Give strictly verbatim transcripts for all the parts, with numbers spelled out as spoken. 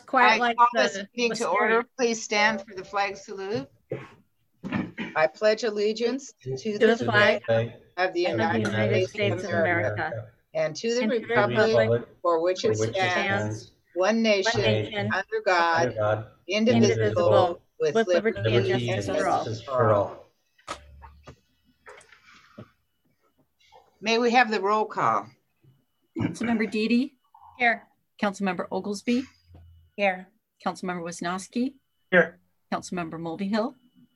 quite I like call the, this meeting the to story. order. Please stand for the flag salute. I pledge allegiance to, To the, the flag flag of the of the United, United States, of America, and to the and to the republic republic for which for it which it stands, stands, one nation, one nation, under God, Under God, indivisible, indivisible, with with liberty, liberty and liberty, justice and for all. justice for all. May we have the roll call? Councilmember Deedy? Here. Councilmember Oglesby? Here. Councilmember Wisnowski? Here. Councilmember Mulvihill?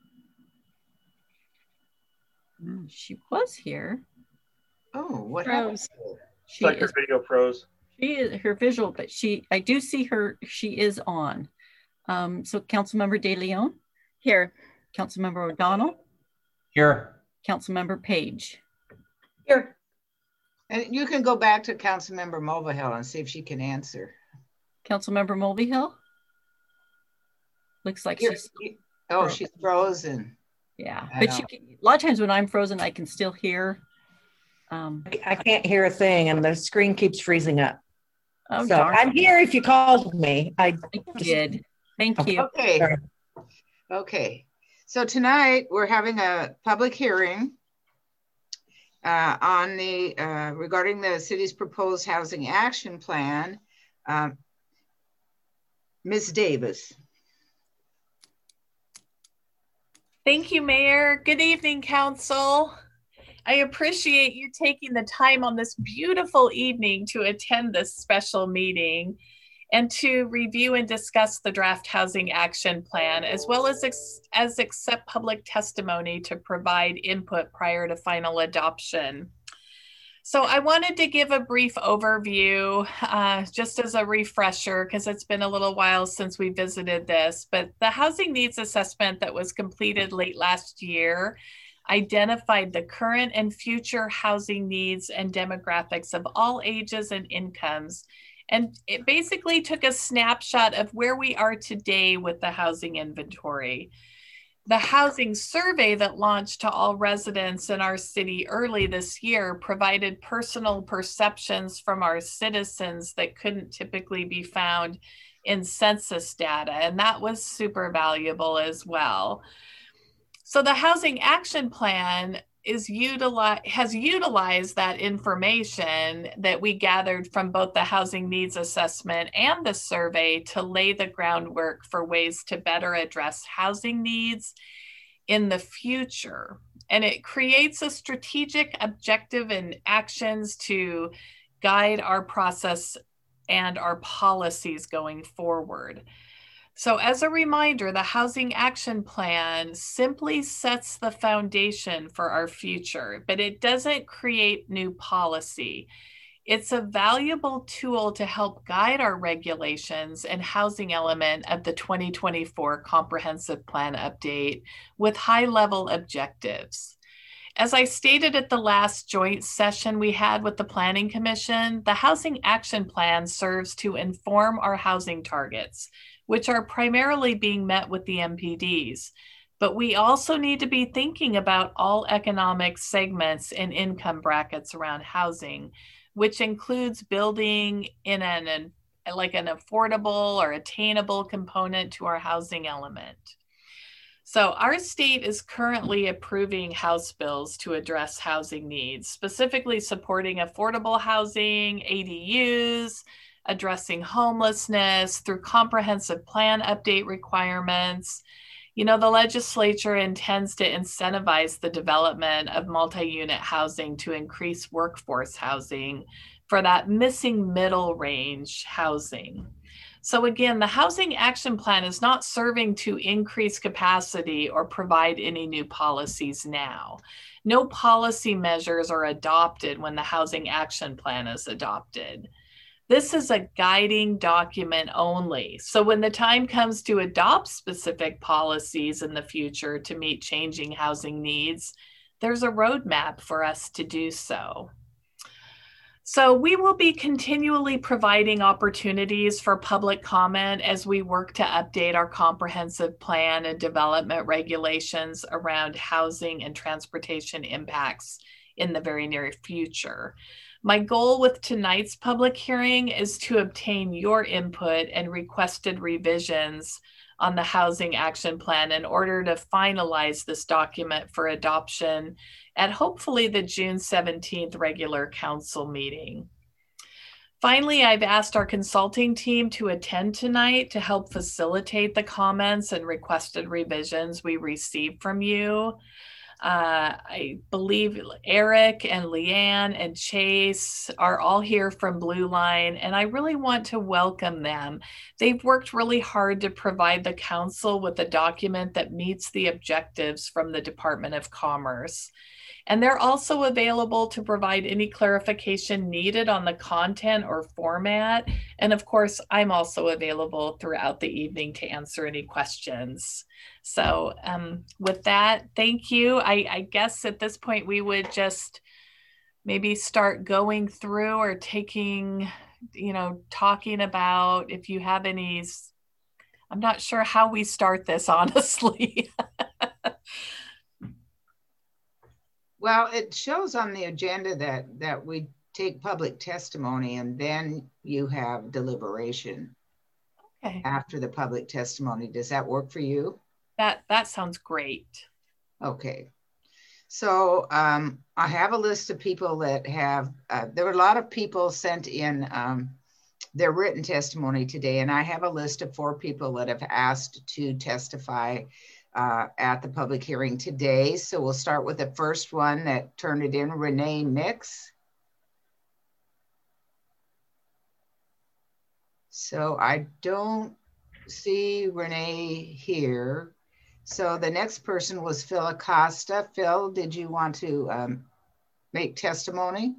Mm, She was here. Oh, what Froze. happened? She Like her is, video froze. she is her visual, but she, I do see her, she is on. Um, so Councilmember De Leon? Here. Councilmember O'Donnell? Here. Councilmember Page? Here. And you can go back to Councilmember Mulvihill and see if she can answer. Councilmember Mulvihill? Looks like Here, she's, oh, she's frozen. yeah. I But she, can- a lot of times when I'm frozen, I can still hear. Um, I can't hear a thing and the screen keeps freezing up. oh, So darn. I'm here if you called me. I I did. Thank you. Okay. Sorry. Okay. So tonight we're having a public hearing uh, on the uh, regarding the city's proposed housing action plan. Um, Miz Davis. Thank you, Mayor. Good evening, Council. I appreciate you taking the time on this beautiful evening to attend this special meeting and to review and discuss the draft housing action plan, as well as, ex as accept public testimony to provide input prior to final adoption. So I wanted to give a brief overview, uh, just as a refresher, because it's been a little while since we visited this, but the housing needs assessment that was completed late last year identified the current and future housing needs and demographics of all ages and incomes. And it basically took a snapshot of where we are today with the housing inventory. The housing survey that launched to all residents in our city early this year provided personal perceptions from our citizens that couldn't typically be found in census data, and that was super valuable as well. So the housing action plan is utilize, has utilized that information that we gathered from both the housing needs assessment and the survey to lay the groundwork for ways to better address housing needs in the future. And it creates a strategic objective and actions to guide our process and our policies going forward. So as a reminder, the Housing Action Plan simply sets the foundation for our future, but it doesn't create new policy. It's a valuable tool to help guide our regulations and housing element of the twenty twenty-four Comprehensive Plan update with high-level objectives. As I stated at the last joint session we had with the Planning Commission, the Housing Action Plan serves to inform our housing targets, which are primarily being met with the M P Ds. But we also need to be thinking about all economic segments and income brackets around housing, which includes building in an, an like an affordable or attainable component to our housing element. So our state is currently approving House bills to address housing needs, specifically supporting affordable housing, A D Us, addressing homelessness through comprehensive plan update requirements. You know, the legislature intends to incentivize the development of multi-unit housing to increase workforce housing for that missing middle range housing. So again, the Housing Action Plan is not serving to increase capacity or provide any new policies now. No policy measures are adopted when the Housing Action Plan is adopted. This is a guiding document only. So when the time comes to adopt specific policies in the future to meet changing housing needs, there's a roadmap for us to do so. So we will be continually providing opportunities for public comment as we work to update our comprehensive plan and development regulations around housing and transportation impacts in the very near future. My goal with tonight's public hearing is to obtain your input and requested revisions on the Housing Action Plan in order to finalize this document for adoption at hopefully the June seventeenth regular council meeting. Finally, I've asked our consulting team to attend tonight to help facilitate the comments and requested revisions we received from you. Uh, I believe Eric and Leanne and Chase are all here from Blue Line, and I really want to welcome them. They've worked really hard to provide the council with a document that meets the objectives from the Department of Commerce. And they're also available to provide any clarification needed on the content or format. And of course, I'm also available throughout the evening to answer any questions. So um, with that, thank you. I, I guess at this point, we would just maybe start going through or taking, you know, talking about if you have any, I'm not sure how we start this, honestly. Well, it shows on the agenda that, that we take public testimony and then you have deliberation Okay. after the public testimony. Does that work for you? That, that sounds great. Okay. So um, I have a list of people that have, uh, there were a lot of people sent in um, their written testimony today, and I have a list of four people that have asked to testify Uh, at the public hearing today. So we'll start with the first one that turned it in, Renee Nix. So I don't see Renee here. So the next person was Phil Acosta. Phil, did you want to um, make testimony?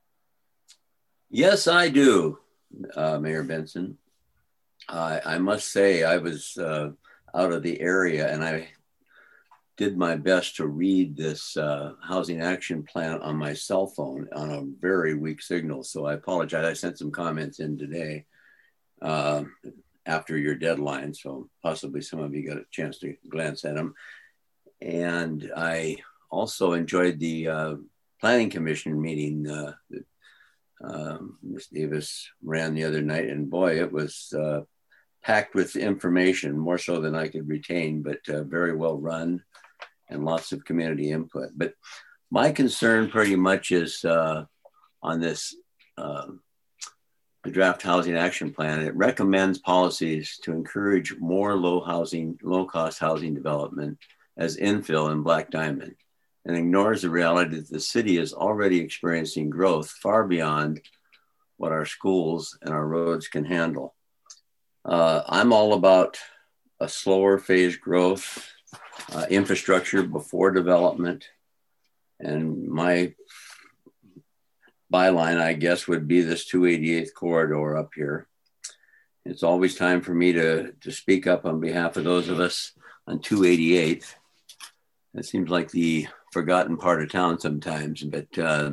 Yes, I do, uh, Mayor Benson. Uh, I must say I was uh, out of the area and I did my best to read this uh, housing action plan on my cell phone on a very weak signal. So I apologize. I sent some comments in today uh, after your deadline. So possibly some of you got a chance to glance at them. And I also enjoyed the uh, Planning Commission meeting uh, that uh, Miz Davis ran the other night. And boy, it was uh, packed with information, more so than I could retain, but uh, very well run and lots of community input. But my concern pretty much is uh, on this, uh, the draft housing action plan. It recommends policies to encourage more low housing, low cost housing development as infill in Black Diamond, and ignores the reality that the city is already experiencing growth far beyond what our schools and our roads can handle. Uh, I'm all about a slower phase growth, uh, infrastructure before development. And my byline, I guess, would be this two eighty-eighth corridor up here. It's always time for me to, to speak up on behalf of those of us on two eighty-eighth. It seems like the forgotten part of town sometimes, but uh,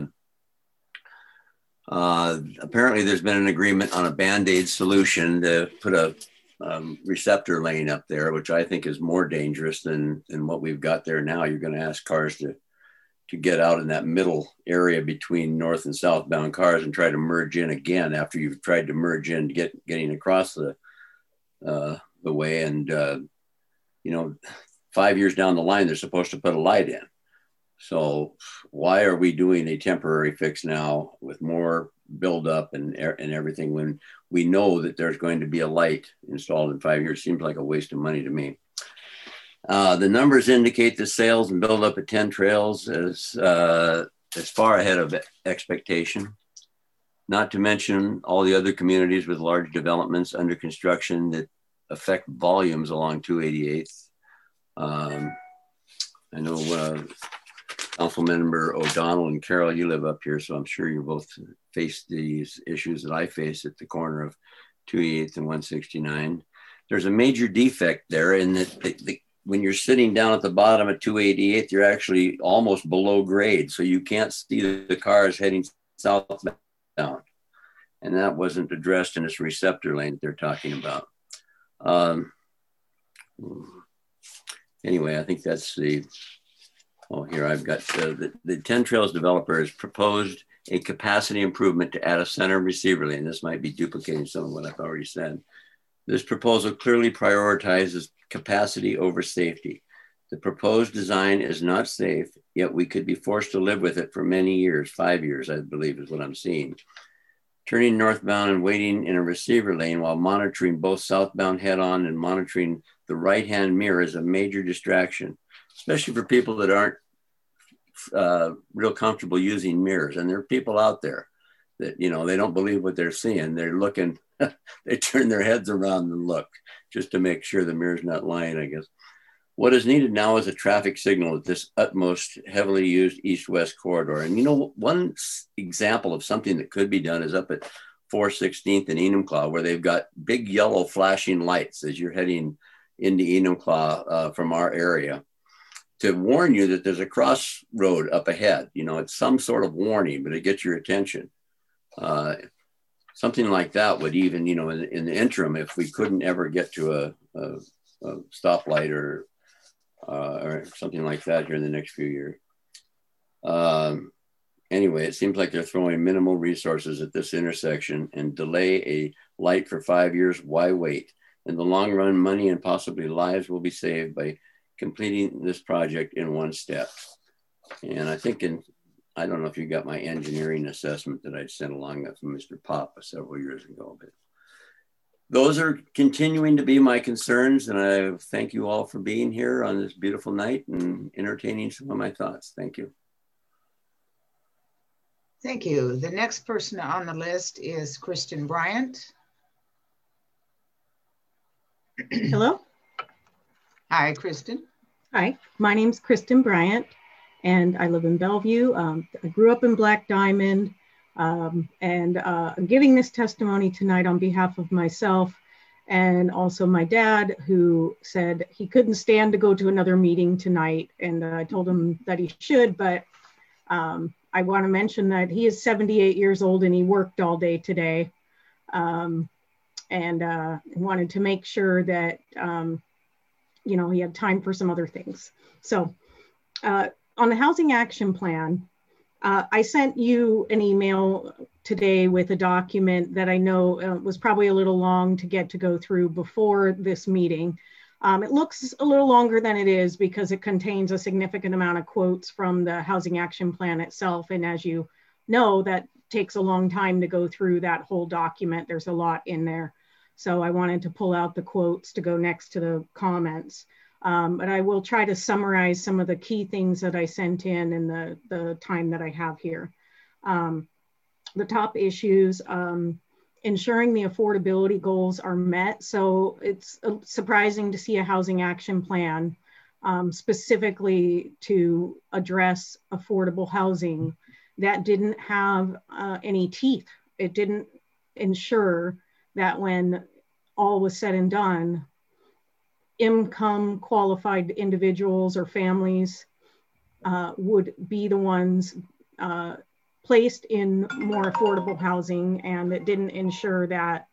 Uh, apparently there's been an agreement on a Band-Aid solution to put a um, receptor lane up there, which I think is more dangerous than, than what we've got there now. You're going to ask cars to, to get out in that middle area between north and southbound cars and try to merge in again after you've tried to merge in to get getting across the, uh, the way. And, uh, you know, five years down the line, they're supposed to put a light in. So why are we doing a temporary fix now with more buildup and, and everything when we know that there's going to be a light installed in five years? Seems like a waste of money to me. Uh, the numbers indicate the sales and buildup at ten Trails is, uh, is far ahead of expectation. Not to mention all the other communities with large developments under construction that affect volumes along two eighty-eighth. Um, I know uh, Councilmember O'Donnell and Carol, you live up here, so I'm sure you both face these issues that I face at the corner of two eighty-eighth and one sixty-nine. There's a major defect there in that the, the, when you're sitting down at the bottom of two eighty-eighth, you're actually almost below grade, so you can't see the, the cars heading southbound. And that wasn't addressed in this receptor lane that they're talking about. Um, anyway, I think that's the... Oh, here I've got uh, the, the ten Trails developer has proposed a capacity improvement to add a center receiver lane. This might be duplicating some of what I've already said. This proposal clearly prioritizes capacity over safety. The proposed design is not safe, yet we could be forced to live with it for many years, five years, I believe is what I'm seeing. Turning northbound and waiting in a receiver lane while monitoring both southbound head-on and monitoring the right-hand mirror is a major distraction, especially for people that aren't uh, real comfortable using mirrors. And there are people out there that, you know, they don't believe what they're seeing. They're looking, they turn their heads around and look just to make sure the mirror's not lying, I guess. What is needed now is a traffic signal at this utmost heavily used east-west corridor. And you know, one example of something that could be done is up at four sixteenth and Enumclaw, where they've got big yellow flashing lights as you're heading into Enumclaw uh, from our area to warn you that there's a crossroad up ahead. You know, it's some sort of warning, but it gets your attention. Uh, something like that would even, you know, in, in the interim, if we couldn't ever get to a, a, a stoplight or Uh, or something like that here in the next few years. Um, anyway, it seems like they're throwing minimal resources at this intersection, and delay a light for five years, why wait? In the long run, money and possibly lives will be saved by completing this project in one step. And I think in, I don't know if you got my engineering assessment that I sent along from Mister Pop several years ago, but those are continuing to be my concerns, and I thank you all for being here on this beautiful night and entertaining some of my thoughts. Thank you. Thank you. The next person on the list is Kristen Bryant. Hello. Hi, Kristen. Hi, my name's Kristen Bryant, and I live in Bellevue. Um, I grew up in Black Diamond. Um, and uh, I'm giving this testimony tonight on behalf of myself and also my dad, who said he couldn't stand to go to another meeting tonight. And uh, I told him that he should, but um, I want to mention that he is seventy-eight years old and he worked all day today. Um, and uh, wanted to make sure that, um, you know, he had time for some other things. So uh, on the Housing Action Plan, Uh, I sent you an email today with a document that I know uh, was probably a little long to get to go through before this meeting. Um, it looks a little longer than it is because it contains a significant amount of quotes from the Housing Action Plan itself. And as you know, that takes a long time to go through that whole document. There's a lot in there. So I wanted to pull out the quotes to go next to the comments. Um, but I will try to summarize some of the key things that I sent in in the, the time that I have here. Um, the top issues, um, ensuring the affordability goals are met. So it's uh, surprising to see a housing action plan um, specifically to address affordable housing that didn't have uh, any teeth. It didn't ensure that when all was said and done, income qualified individuals or families uh, would be the ones uh, placed in more affordable housing, and it didn't ensure that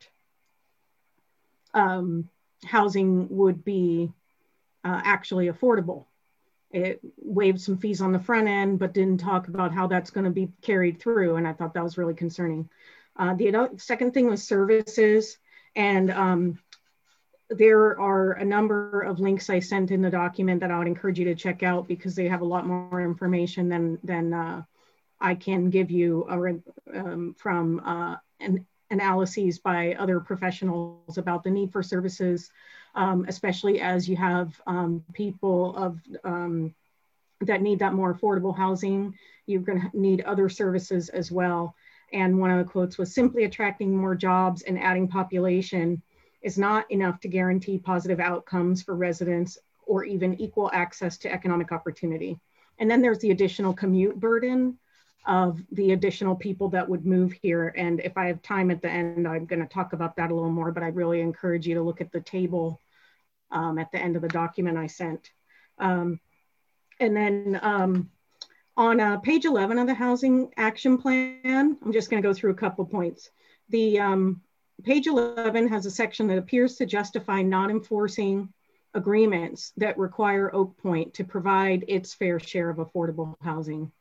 um, housing would be uh, actually affordable. It waived some fees on the front end, but didn't talk about how that's going to be carried through, and I thought that was really concerning. Uh, the second thing was services, and um, there are a number of links I sent in the document that I would encourage you to check out because they have a lot more information than, than uh, I can give you a, um, from uh, an analyses by other professionals about the need for services, um, especially as you have um, people of um, that need that more affordable housing. You're going to need other services as well. And one of the quotes was, simply attracting more jobs and adding population is not enough to guarantee positive outcomes for residents or even equal access to economic opportunity. And then there's the additional commute burden of the additional people that would move here. And if I have time at the end, I'm going to talk about that a little more, but I really encourage you to look at the table um, at the end of the document I sent. Um, and then um, on uh, page eleven of the Housing Action Plan, I'm just going to go through a couple points. The um, Page eleven has a section that appears to justify non-enforcing agreements that require Oak Point to provide its fair share of affordable housing.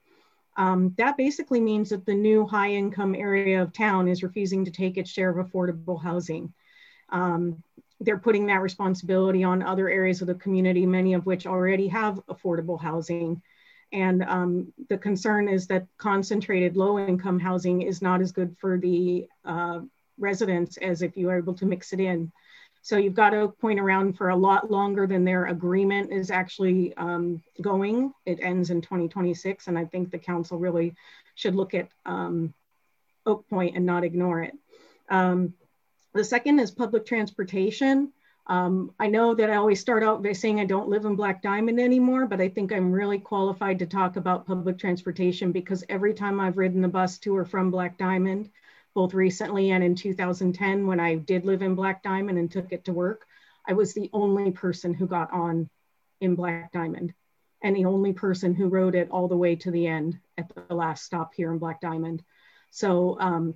Um, that basically means that the new high income area of town is refusing to take its share of affordable housing. Um, they're putting that responsibility on other areas of the community, many of which already have affordable housing. And um, the concern is that concentrated low income housing is not as good for the uh, residents as if you are able to mix it in. So you've got to point around for a lot longer than their agreement is actually um, going. It ends in twenty twenty-six, and I think the council really should look at um, Oak Point and not ignore it. Um, the second is public transportation. Um, I know that I always start out by saying I don't live in Black Diamond anymore, but I think I'm really qualified to talk about public transportation because every time I've ridden the bus to or from Black Diamond, both recently and in two thousand ten, when I did live in Black Diamond and took it to work, I was the only person who got on in Black Diamond and the only person who rode it all the way to the end at the last stop here in Black Diamond. So um,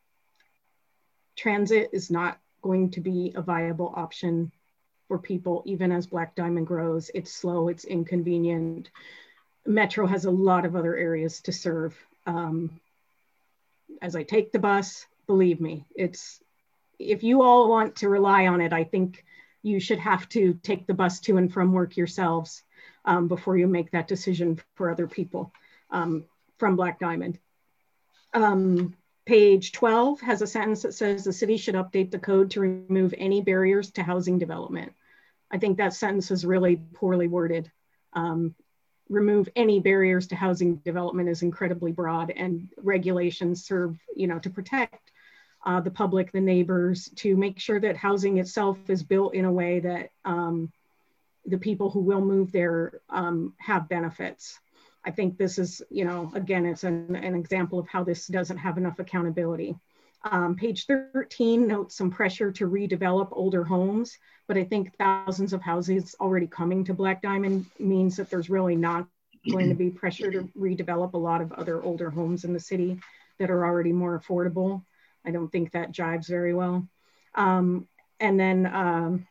transit is not going to be a viable option for people, even as Black Diamond grows. It's slow, it's inconvenient. Metro has a lot of other areas to serve. Um, as I take the bus, believe me, it's, if you all want to rely on it, I think you should have to take the bus to and from work yourselves um, before you make that decision for other people um, from Black Diamond. Um, Page twelve has a sentence that says the city should update the code to remove any barriers to housing development. I think that sentence is really poorly worded. Um, remove any barriers to housing development is incredibly broad, and regulations serve, you know, to protect uh, the public, the neighbors, to make sure that housing itself is built in a way that um, the people who will move there um, have benefits. I think this is, you know, again, it's an, an example of how this doesn't have enough accountability. Um, page thirteen notes some pressure to redevelop older homes, but I think thousands of houses already coming to Black Diamond means that there's really not going to be pressure to redevelop a lot of other older homes in the city that are already more affordable. I don't think that jives very well. Um, and then um,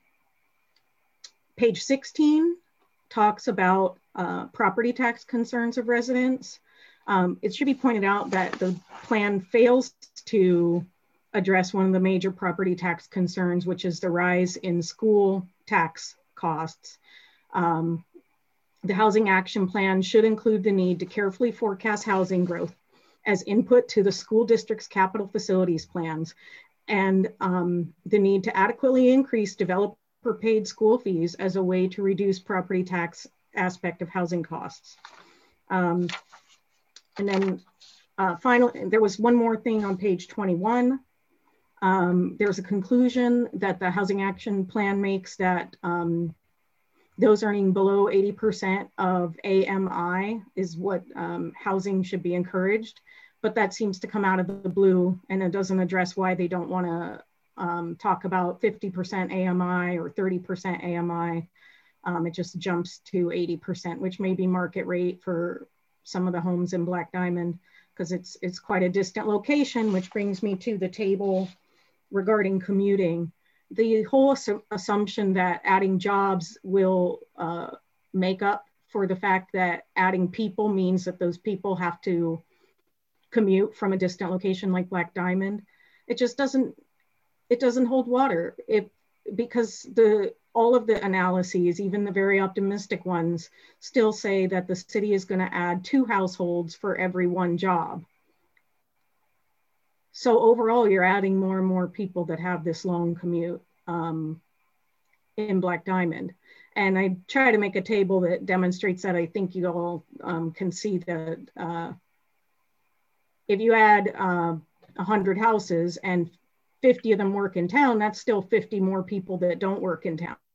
page sixteen talks about uh, property tax concerns of residents. Um, it should be pointed out that the plan fails to address one of the major property tax concerns, which is the rise in school tax costs. Um, the Housing Action Plan should include the need to carefully forecast housing growth as input to the school district's capital facilities plans, and um, the need to adequately increase developer paid school fees as a way to reduce property tax aspect of housing costs. Um, and then uh, finally, there was one more thing on page twenty-one. Um, there's a conclusion that the Housing Action Plan makes that um, those earning below eighty percent of A M I is what um, housing should be encouraged, but that seems to come out of the blue, and it doesn't address why they don't want to um, talk about fifty percent A M I or thirty percent A M I. Um, it just jumps to eighty percent, which may be market rate for some of the homes in Black Diamond, because it's, it's quite a distant location, which brings me to the table regarding commuting. The whole assu assumption that adding jobs will uh, make up for the fact that adding people means that those people have to commute from a distant location like Black Diamond, it just doesn't, it doesn't hold water. It, because the, all of the analyses, even the very optimistic ones, still say that the city is going to add two households for every one job. So overall, you're adding more and more people that have this long commute um, in Black Diamond. And I try to make a table that demonstrates that. I think you all um, can see that uh, if you add uh, one hundred houses and fifty of them work in town, that's still fifty more people that don't work in town.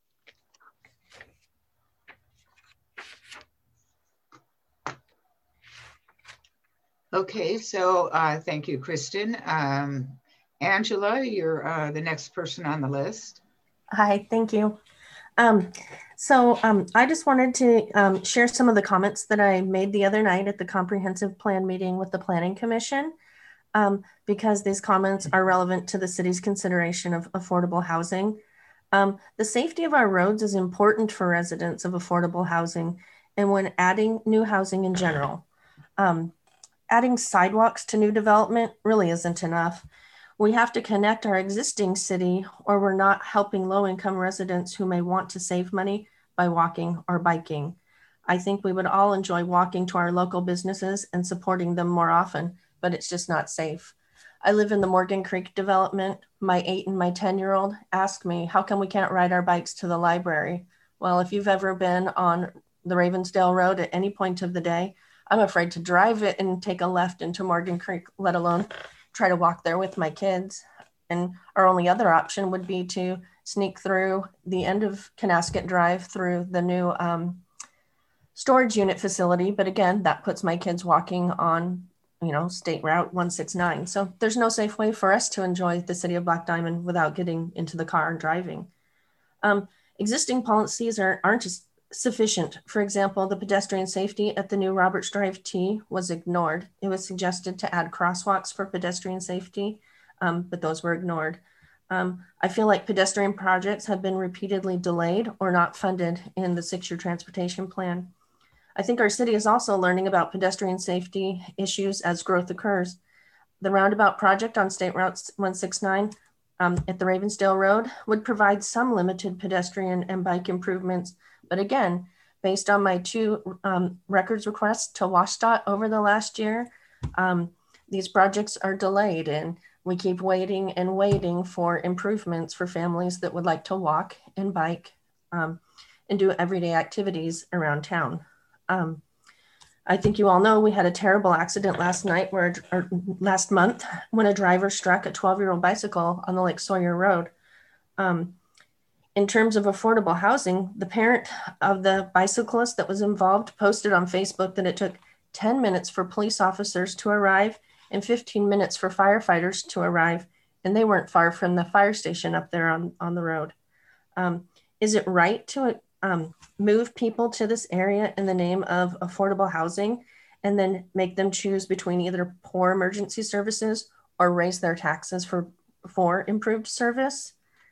Okay, so uh, thank you, Kristen. Um, Angela, you're uh, the next person on the list. Hi, thank you. Um, so um, I just wanted to um, share some of the comments that I made the other night at the comprehensive plan meeting with the Planning Commission, um, because these comments are relevant to the city's consideration of affordable housing. Um, the safety of our roads is important for residents of affordable housing and when adding new housing in general. Um, adding sidewalks to new development really isn't enough. We have to connect our existing city, or we're not helping low-income residents who may want to save money by walking or biking. I think we would all enjoy walking to our local businesses and supporting them more often, but it's just not safe. I live in the Morgan Creek development. My eight and my ten year old ask me, how come we can't ride our bikes to the library? Well, if you've ever been on the Ravensdale Road at any point of the day, I'm afraid to drive it and take a left into Morgan Creek, let alone try to walk there with my kids. And our only other option would be to sneak through the end of Canasket Drive through the new um, storage unit facility. But again, that puts my kids walking on, you know, State Route one sixty-nine. So there's no safe way for us to enjoy the city of Black Diamond without getting into the car and driving. Um, existing policies are, aren't just sufficient. For example, the pedestrian safety at the new Roberts Drive T was ignored. It was suggested to add crosswalks for pedestrian safety, um, but those were ignored. Um, I feel like pedestrian projects have been repeatedly delayed or not funded in the six-year transportation plan. I think our city is also learning about pedestrian safety issues as growth occurs. The roundabout project on State Route one sixty-nine um, at the Ravensdale Road would provide some limited pedestrian and bike improvements. But again, based on my two um, records requests to WashDOT over the last year, um, these projects are delayed, and we keep waiting and waiting for improvements for families that would like to walk and bike um, and do everyday activities around town. Um, I think you all know we had a terrible accident last night where, or last month when a driver struck a twelve year old bicycle on the Lake Sawyer Road. Um, in terms of affordable housing, the parent of the bicyclist that was involved posted on Facebook that it took ten minutes for police officers to arrive and fifteen minutes for firefighters to arrive. And they weren't far from the fire station up there on, on the road. Um, is it right to Um, move people to this area in the name of affordable housing and then make them choose between either poor emergency services or raise their taxes for, for improved service?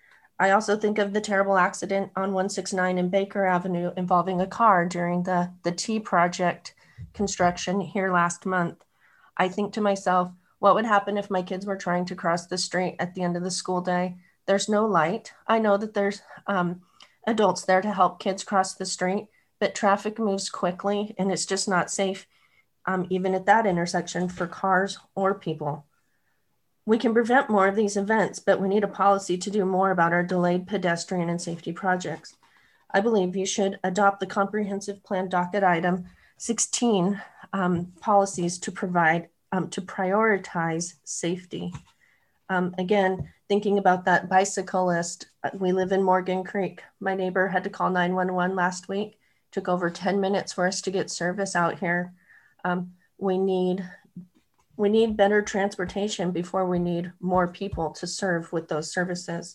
I also think of the terrible accident on one sixty-nine in Baker Avenue involving a car during the, the T project construction here last month. I think to myself, what would happen if my kids were trying to cross the street at the end of the school day? There's no light. I know that there's um, adults there to help kids cross the street, but traffic moves quickly and it's just not safe, um, even at that intersection for cars or people. We can prevent more of these events, but we need a policy to do more about our delayed pedestrian and safety projects. I believe you should adopt the comprehensive plan docket item sixteen um, policies to provide, um, to prioritize safety. Um, again, thinking about that bicyclist, we live in Morgan Creek. My neighbor had to call nine one one last week. Took over ten minutes for us to get service out here. Um, we need we need better transportation before we need more people to serve with those services.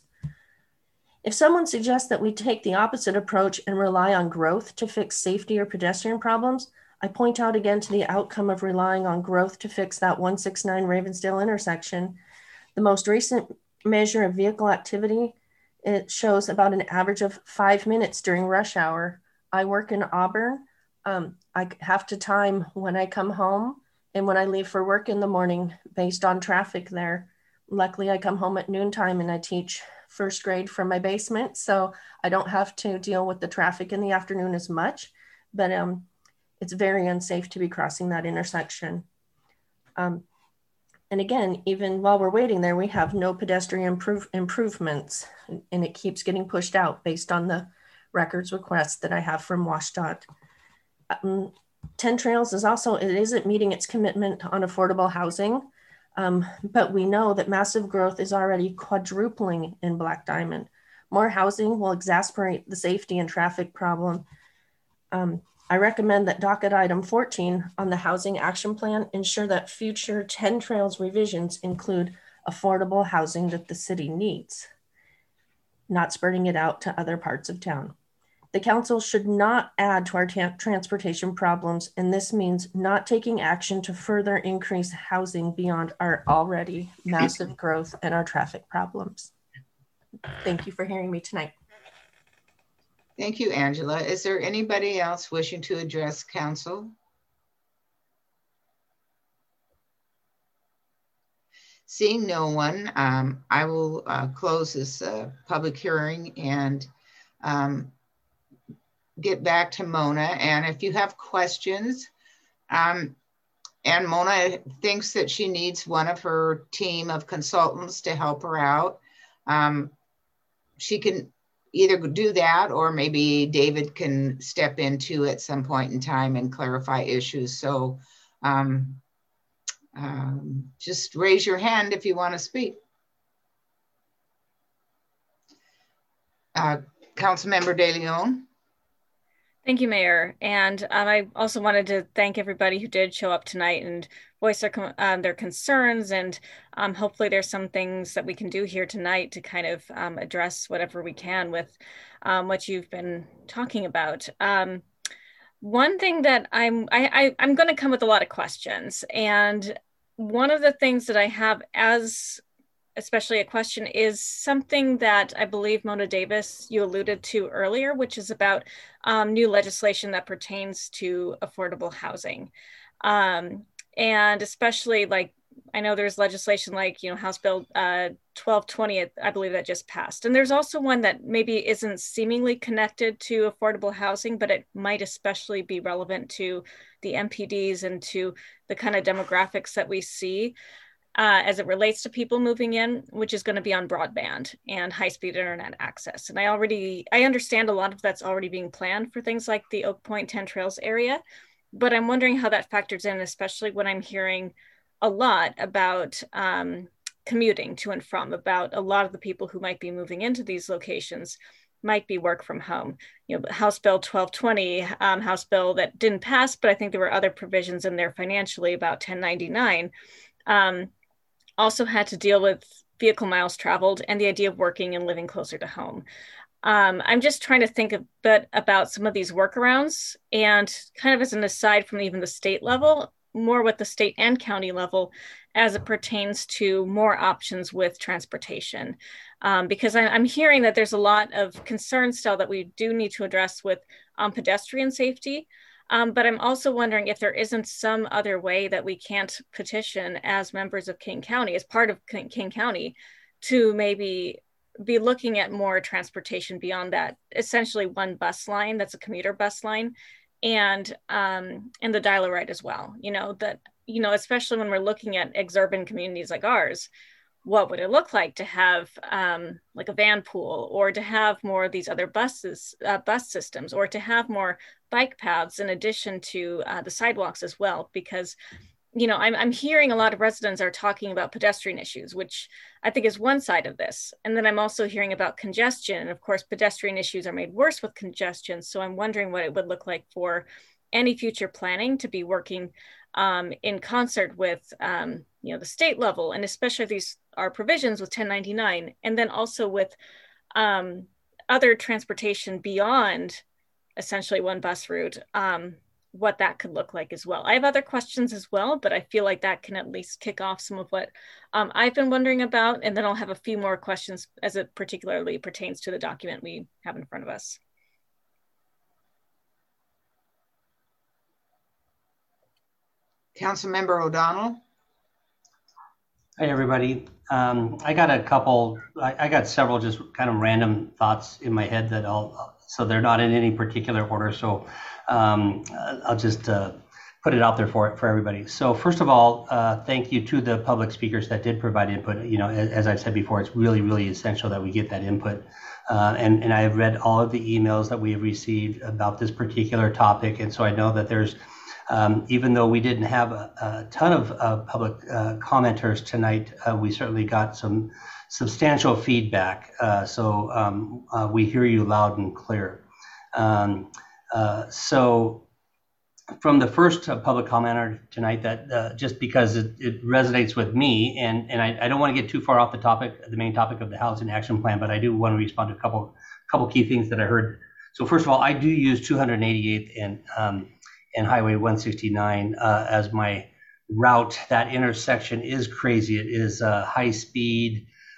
If someone suggests that we take the opposite approach and rely on growth to fix safety or pedestrian problems, I point out again to the outcome of relying on growth to fix that one sixty-nine Ravensdale intersection. The most recent measure of vehicle activity, it shows about an average of five minutes during rush hour. I work in Auburn. Um, I have to time when I come home and when I leave for work in the morning based on traffic there. Luckily, I come home at noontime and I teach first grade from my basement, so I don't have to deal with the traffic in the afternoon as much, but um, it's very unsafe to be crossing that intersection. Um, And again, even while we're waiting there, we have no pedestrian improve, improvements, and it keeps getting pushed out based on the records requests that I have from WashDOT. Um, ten Trails is also, it isn't meeting its commitment on affordable housing, um, but we know that massive growth is already quadrupling in Black Diamond. More housing will exacerbate the safety and traffic problem. Um, I recommend that docket item fourteen on the housing action plan ensure that future ten Trails revisions include affordable housing that the city needs, not spreading it out to other parts of town. The council should not add to our transportation problems, and this means not taking action to further increase housing beyond our already massive growth and our traffic problems. Thank you for hearing me tonight. Thank you, Angela. Is there anybody else wishing to address council? Seeing no one, um, I will uh, close this uh, public hearing and um, get back to Mona. And if you have questions, um, and Mona thinks that she needs one of her team of consultants to help her out, um, she can either do that, or maybe David can step into at some point in time and clarify issues. So um, um, just raise your hand if you want to speak. Uh, Councilmember De Leon. Thank you, Mayor. And um, I also wanted to thank everybody who did show up tonight and voice their, um, their concerns. And um, hopefully there's some things that we can do here tonight to kind of um, address whatever we can with um, what you've been talking about. Um, one thing that I'm, I, I, I'm going to come with a lot of questions. And one of the things that I have as especially a question is something that I believe Mona Davis, you alluded to earlier, which is about um, new legislation that pertains to affordable housing. Um, and especially like, I know there's legislation like, you know, House Bill uh, twelve twenty, I believe that just passed. And there's also one that maybe isn't seemingly connected to affordable housing, but it might especially be relevant to the M P Ds and to the kind of demographics that we see. Uh, as it relates to people moving in, which is going to be on broadband and high-speed internet access. And I already, I understand a lot of that's already being planned for things like the Oak Point ten Trails area, but I'm wondering how that factors in, especially when I'm hearing a lot about um, commuting to and from, about a lot of the people who might be moving into these locations might be work from home. You know, House Bill twelve twenty, um, House Bill that didn't pass, but I think there were other provisions in there financially about ten ninety-nine. Um, also had to deal with vehicle miles traveled and the idea of working and living closer to home. Um, I'm just trying to think a bit about some of these workarounds, and kind of as an aside from even the state level, more with the state and county level as it pertains to more options with transportation. Um, because I, I'm hearing that there's a lot of concern still that we do need to address with um, pedestrian safety. Um, but I'm also wondering if there isn't some other way that we can't petition as members of King County, as part of King, King County, to maybe be looking at more transportation beyond that, essentially one bus line that's a commuter bus line, and um, and the dial-a-ride as well. You know, that, you know, especially when we're looking at exurban communities like ours, what would it look like to have um, like a van pool, or to have more of these other buses, uh, bus systems, or to have more bike paths in addition to uh, the sidewalks as well? Because, you know, I'm, I'm hearing a lot of residents are talking about pedestrian issues, which I think is one side of this. And then I'm also hearing about congestion. And of course, pedestrian issues are made worse with congestion. So I'm wondering what it would look like for any future planning to be working um, in concert with, um, you know, the state level, and especially if these are provisions with ten ninety-nine, and then also with um, other transportation beyond essentially one bus route, um, what that could look like as well. I have other questions as well, but I feel like that can at least kick off some of what um, I've been wondering about, and then I'll have a few more questions as it particularly pertains to the document we have in front of us. Councilmember O'Donnell. Hi, everybody. Um, I got a couple, I, I got several just kind of random thoughts in my head that I'll, so they're not in any particular order. So um, I'll just uh, put it out there for for everybody. So first of all, uh, thank you to the public speakers that did provide input. You know, as, as I've said before, it's really, really essential that we get that input. Uh, and, and I have read all of the emails that we have received about this particular topic. And so I know that there's, Um, even though we didn't have a, a ton of uh, public uh, commenters tonight, uh, we certainly got some substantial feedback. Uh, so um, uh, we hear you loud and clear. Um, uh, so from the first uh, public commenter tonight, that uh, just because it, it resonates with me, and, and I, I don't want to get too far off the topic, the main topic of the Housing Action Plan, but I do want to respond to a couple, couple key things that I heard. So first of all, I do use two hundred eighty-eighth and um, and Highway one sixty-nine uh, as my route. That intersection is crazy. It is uh, high speed.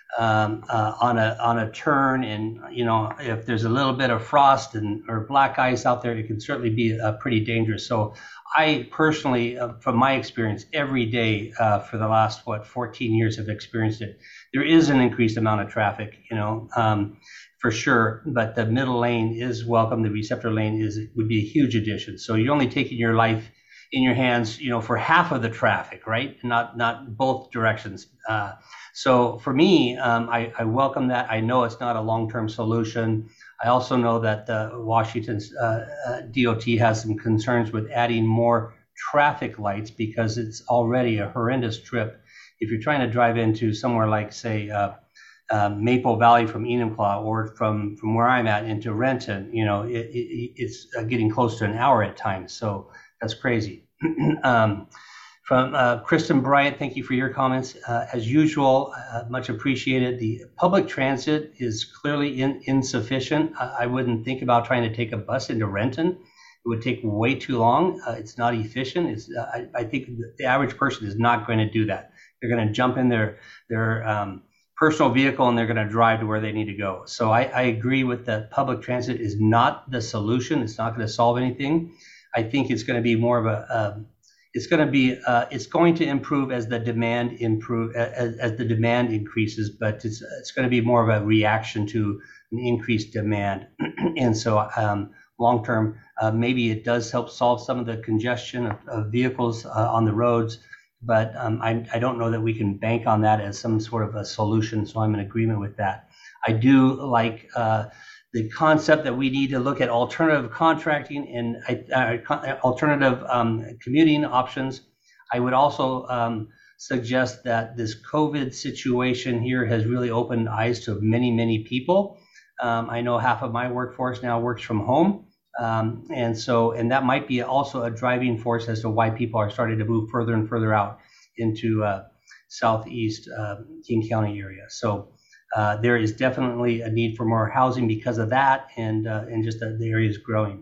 um, uh, on a on a turn, and you know, if there's a little bit of frost and or black ice out there, it can certainly be uh, pretty dangerous. So I personally, uh, from my experience, every day uh, for the last what fourteen years have experienced it. There is an increased amount of traffic, you know, um, for sure. But the middle lane is welcome. The receptor lane is would be a huge addition. So you're only taking your life in your hands, you know, for half of the traffic, right? Not not both directions. Uh, so for me, um, I, I welcome that. I know it's not a long-term solution. I also know that uh, Washington's uh, uh, D O T has some concerns with adding more traffic lights because it's already a horrendous trip. If you're trying to drive into somewhere like, say, uh, uh, Maple Valley from Enumclaw or from, from where I'm at into Renton, you know, it, it, it's getting close to an hour at times. So that's crazy. um, from uh, Kristen Bryant, thank you for your comments. Uh, as usual, uh, much appreciated. The public transit is clearly in, insufficient. I, I wouldn't think about trying to take a bus into Renton. It would take way too long. Uh, it's not efficient. It's, uh, I, I think the average person is not going to do that. They're going to jump in their, their um, personal vehicle and they're going to drive to where they need to go. So I, I agree with that. Public transit is not the solution. It's not going to solve anything. I think it's going to be more of a, um, it's going to be, uh, it's going to improve as the demand improve, as, as the demand increases, but it's, it's going to be more of a reaction to an increased demand. And so um, long term, uh, maybe it does help solve some of the congestion of, of vehicles uh, on the roads, but um, I, I don't know that we can bank on that as some sort of a solution. So I'm in agreement with that. I do like uh, the concept that we need to look at alternative contracting and uh, alternative um, commuting options. I would also um, suggest that this COVID situation here has really opened eyes to many, many people. Um, I know half of my workforce now works from home. Um, and so, and that might be also a driving force as to why people are starting to move further and further out into uh, southeast uh, King County area. So uh, there is definitely a need for more housing because of that, and uh, and just that the area is growing.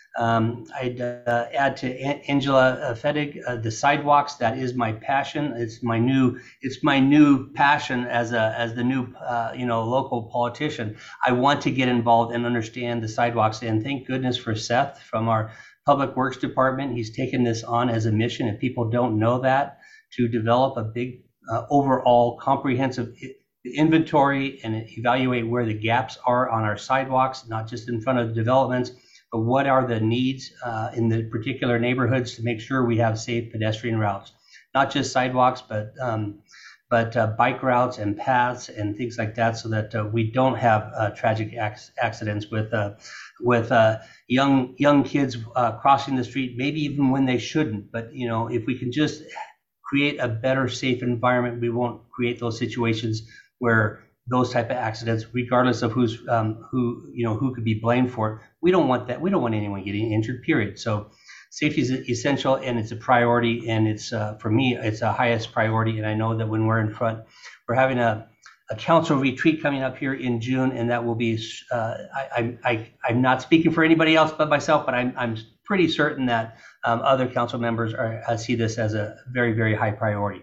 Um, I'd uh, add to Angela Fedig, uh, the sidewalks. That is my passion. It's my new. It's my new passion as a as the new uh, you know local politician. I want to get involved and understand the sidewalks. And thank goodness for Seth from our Public Works Department. He's taken this on as a mission. If people don't know that, to develop a big uh, overall comprehensive inventory and evaluate where the gaps are on our sidewalks, not just in front of the developments, but what are the needs uh, in the particular neighborhoods to make sure we have safe pedestrian routes, not just sidewalks, but um, but uh, bike routes and paths and things like that, so that uh, we don't have uh, tragic ac- accidents with uh, with uh, young young kids uh, crossing the street, maybe even when they shouldn't. But you know, if we can just create a better, safe environment, we won't create those situations where those type of accidents, regardless of who's um, who, you know, who could be blamed for it. We don't want that. We don't want anyone getting injured, period. So safety is essential and it's a priority. And it's, uh, for me, it's a highest priority. And I know that when we're in front, we're having a, a council retreat coming up here in June. And that will be, uh, I, I, I'm not speaking for anybody else but myself, but I'm, I'm pretty certain that um, other council members are, uh, see this as a very, very high priority.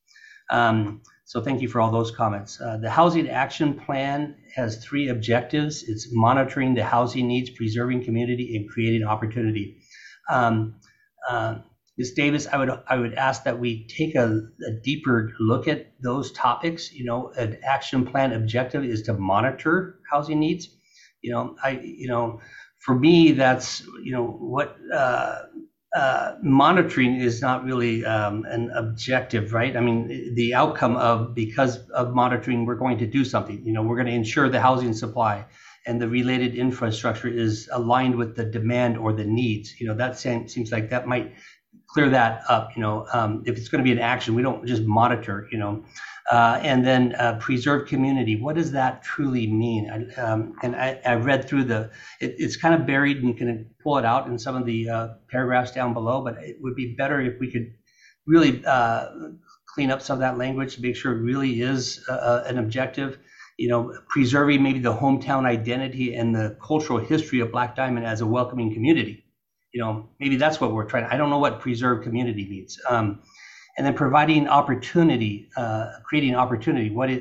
Um, So thank you for all those comments. Uh, the Housing Action Plan has three objectives. It's monitoring the housing needs, preserving community, and creating opportunity. Um, uh, Miz Davis, I would I would ask that we take a, a deeper look at those topics. You know, an action plan objective is to monitor housing needs. You know, I you know, for me that's you know what. Uh, Uh, monitoring is not really um, an objective, right? I mean, the outcome of, because of monitoring, we're going to do something. You know, we're going to ensure the housing supply and the related infrastructure is aligned with the demand or the needs. You know, that seems like that might clear that up. You know, um, if it's going to be an action, we don't just monitor, you know. Uh, and then uh, preserve community. What does that truly mean? I, um, and I, I read through the, it, it's kind of buried and can pull it out in some of the uh, paragraphs down below, but it would be better if we could really uh, clean up some of that language to make sure it really is uh, an objective. You know, preserving maybe the hometown identity and the cultural history of Black Diamond as a welcoming community. You know, maybe that's what we're trying. I don't know what preserve community means. Um, And then providing opportunity, uh, creating opportunity. What it,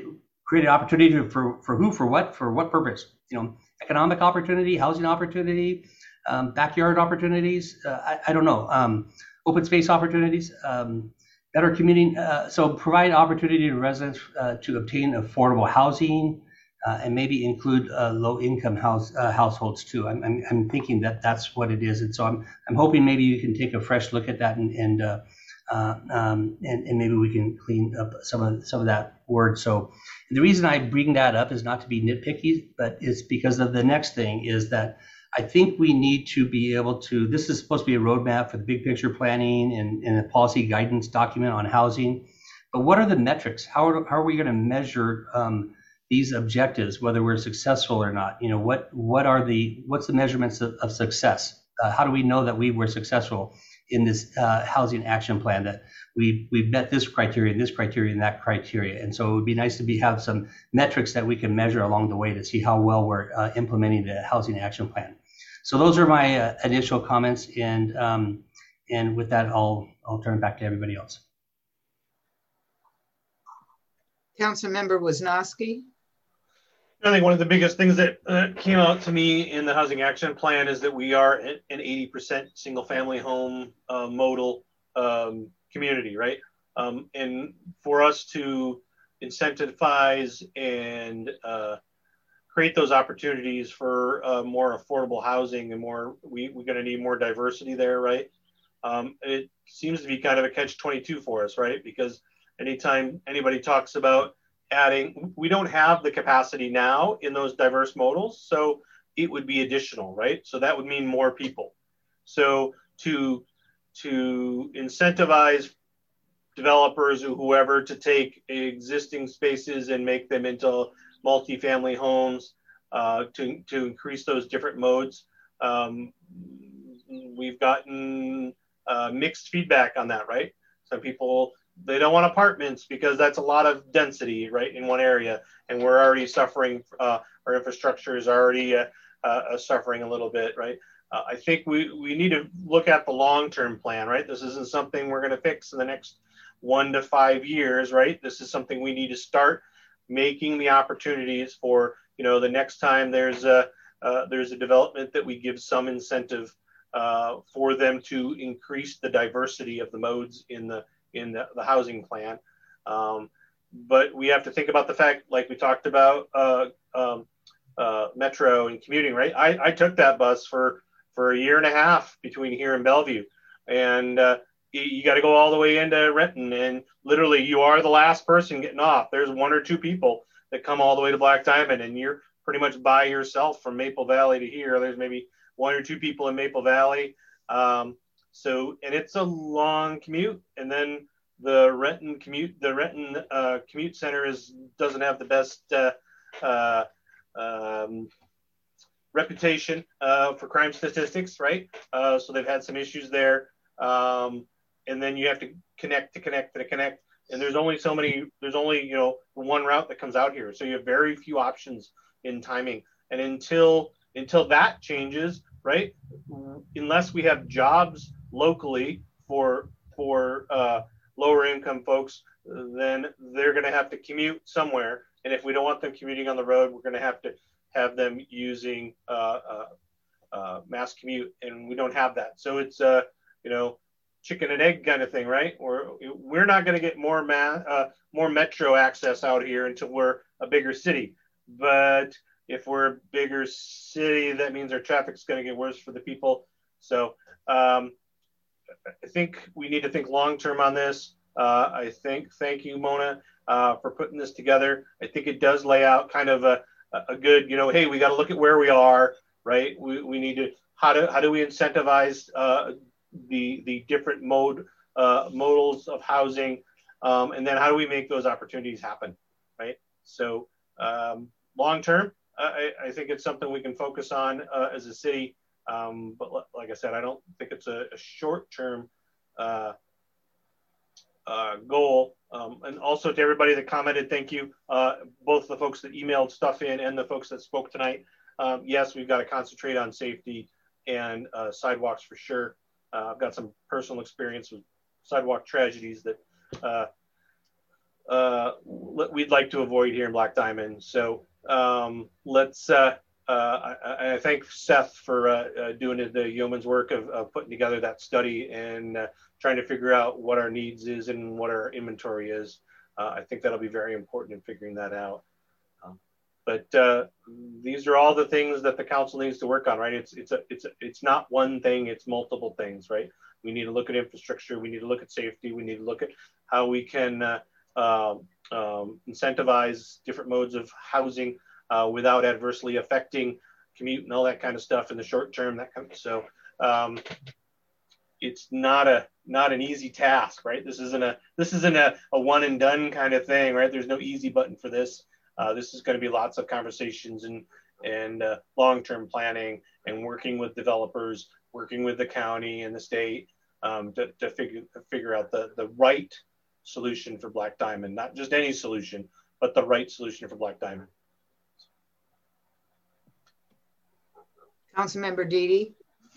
create an opportunity for, for who, for what, for what purpose? You know, economic opportunity, housing opportunity, um, backyard opportunities. Uh, I, I don't know. Um, open space opportunities, um, better commuting. Uh, so provide opportunity to residents uh, to obtain affordable housing, uh, and maybe include uh, low-income house uh, households too. I'm, I'm, I'm thinking that that's what it is, and so I'm I'm hoping maybe you can take a fresh look at that and and uh, uh, um, and, and maybe we can clean up some of some of that word. So the reason I bring that up is not to be nitpicky, but it's because of the next thing is that I think we need to be able to. This is supposed to be a roadmap for the big picture planning and, and a policy guidance document on housing. But what are the metrics? How are, how are we going to measure um, these objectives, whether we're successful or not? You know, what what are the what's the measurements of, of success? Uh, how do we know that we were successful in this uh, housing action plan, that we we've met this criteria, this criteria, and that criteria? And so it would be nice to be have some metrics that we can measure along the way to see how well we're uh, implementing the housing action plan. So those are my uh, initial comments, and um, and with that, I'll I'll turn it back to everybody else. Councilmember Wisniewski. I think one of the biggest things that uh, came out to me in the housing action plan is that we are an eighty percent single family home uh, modal um, community, right? Um, and for us to incentivize and uh, create those opportunities for uh, more affordable housing and more, we, we're going to need more diversity there, right? Um, it seems to be kind of a catch twenty-two for us, right? Because anytime anybody talks about adding, we don't have the capacity now in those diverse modals, so it would be additional, right? So that would mean more people. So to to incentivize developers or whoever to take existing spaces and make them into multifamily homes, uh, to to increase those different modes, um, we've gotten uh, mixed feedback on that, right? Some people, they don't want apartments because that's a lot of density, right, in one area, and we're already suffering. Uh, our infrastructure is already uh, uh, suffering a little bit, right? Uh, I think we we need to look at the long-term plan, right? This isn't something we're going to fix in the next one to five years, right? This is something we need to start making the opportunities for. You know, the next time there's a uh, there's a development, that we give some incentive uh, for them to increase the diversity of the modes in the in the, the housing plan. Um, but we have to think about the fact, like we talked about, uh, um, uh, Metro and commuting, right? I, I took that bus for, for a year and a half between here and Bellevue. And uh, you, you got to go all the way into Renton, and literally you are the last person getting off. There's one or two people that come all the way to Black Diamond, and you're pretty much by yourself from Maple Valley to here. There's maybe one or two people in Maple Valley. Um, So, and it's a long commute, and then the Renton commute, the Renton uh, commute center is doesn't have the best uh, uh, um, reputation uh, for crime statistics, right? Uh, so they've had some issues there, um, and then you have to connect to connect to connect, and there's only so many. There's only you know one route that comes out here, so you have very few options in timing, and until until that changes, right? Unless we have jobs locally for for uh, lower income folks, then they're going to have to commute somewhere. And if we don't want them commuting on the road, we're going to have to have them using uh, uh, uh, mass commute, and we don't have that. So it's a uh, you know chicken and egg kind of thing, right? We're we're not going to get more ma- uh, more metro access out here until we're a bigger city. But if we're a bigger city, that means our traffic's going to get worse for the people. So. Um, I think we need to think long-term on this. Uh, I think, thank you, Mona, uh, for putting this together. I think it does lay out kind of a, a good, you know, hey, we got to look at where we are, right? We, we need to, how do, how do we incentivize uh, the, the different mode, uh, modals of housing? Um, and then how do we make those opportunities happen, right? So um, long-term, I, I think it's something we can focus on uh, as a city. Um, but like I said, I don't think it's a, a short-term uh, uh, goal. Um, and also to everybody that commented, thank you. Uh, both the folks that emailed stuff in and the folks that spoke tonight. Um, yes, we've got to concentrate on safety and uh, sidewalks for sure. Uh, I've got some personal experience with sidewalk tragedies that uh, uh, we'd like to avoid here in Black Diamond. So um, let's, uh, uh, I, I thank Seth for uh, uh, doing the yeoman's work of, of putting together that study and uh, trying to figure out what our needs is and what our inventory is. Uh, I think that'll be very important in figuring that out. Um, but uh, these are all the things that the council needs to work on, right? It's it's a, it's a, it's not one thing; it's multiple things, right? We need to look at infrastructure. We need to look at safety. We need to look at how we can uh, um, um, incentivize different modes of housing uh, without adversely affecting commute and all that kind of stuff in the short term. That kind of, so um, it's not a not an easy task, right? This isn't a this isn't a, a one and done kind of thing, right? There's no easy button for this. Uh, this is going to be lots of conversations and and uh, long-term planning and working with developers, working with the county and the state um, to, to figure to figure out the the right solution for Black Diamond, not just any solution, but the right solution for Black Diamond. Councilmember Deedy.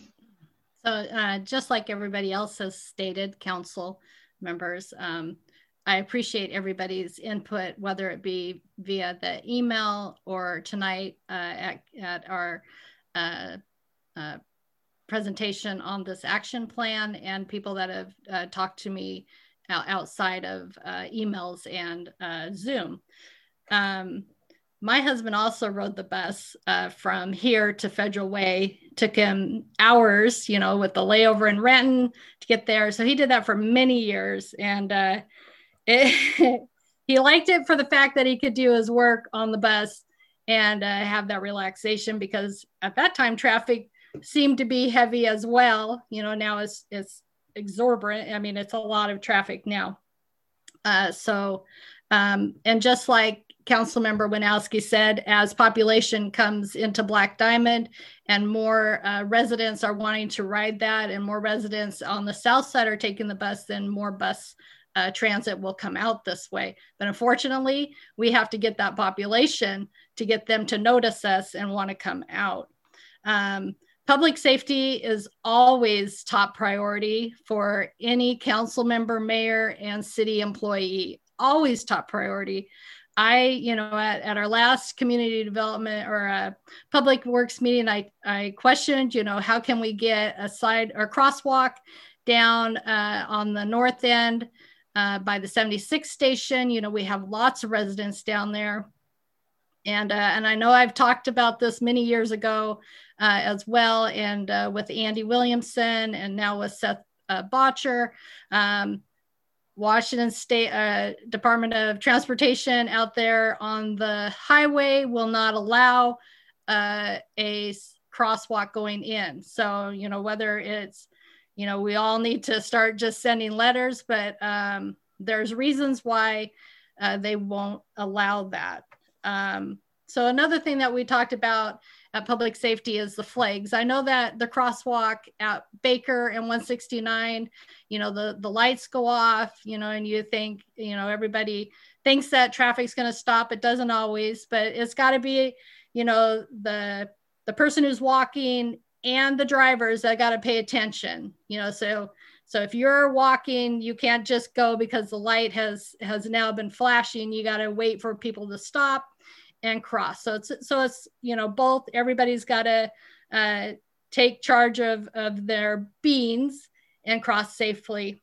So uh, just like everybody else has stated, council members, um, I appreciate everybody's input, whether it be via the email or tonight uh, at, at our uh, uh, presentation on this action plan, and people that have uh, talked to me outside of uh, emails and uh, Zoom. Um, my husband also rode the bus uh, from here to Federal Way. Took him hours, you know, with the layover in Renton to get there. So he did that for many years. And uh, it, he liked it for the fact that he could do his work on the bus and uh, have that relaxation, because at that time traffic seemed to be heavy as well. You know, now it's, it's exorbitant. I mean, it's a lot of traffic now. Uh, so, um, and just like Councilmember Winowski said, as population comes into Black Diamond and more uh, residents are wanting to ride that, and more residents on the south side are taking the bus, then more bus uh, transit will come out this way. But unfortunately, we have to get that population to get them to notice us and want to come out. Um, Public safety is always top priority for any council member, mayor, and city employee, always top priority. I, you know, at, at our last community development or a public works meeting, I, I questioned, you know, how can we get a side or crosswalk down uh, on the north end uh, by the seventy-six station. You know, we have lots of residents down there. And, uh, and I know I've talked about this many years ago uh, as well, and uh, with Andy Williamson, and now with Seth uh, Botcher. Um, Washington State uh, Department of Transportation out there on the highway will not allow uh, a crosswalk going in. So, you know, whether it's, you know, we all need to start just sending letters, but um, there's reasons why uh, they won't allow that. Um, so another thing that we talked about at public safety is the flags. I know that the crosswalk at Baker and one sixty-nine, you know, the, the lights go off, you know, and you think, you know, everybody thinks that traffic's going to stop. It doesn't always, but it's got to be, you know, the, the person who's walking and the drivers that got to pay attention, you know, so So if you're walking, you can't just go because the light has has now been flashing. You got to wait for people to stop and cross. So it's so it's you know both. Everybody's got to uh, take charge of of their beings and cross safely.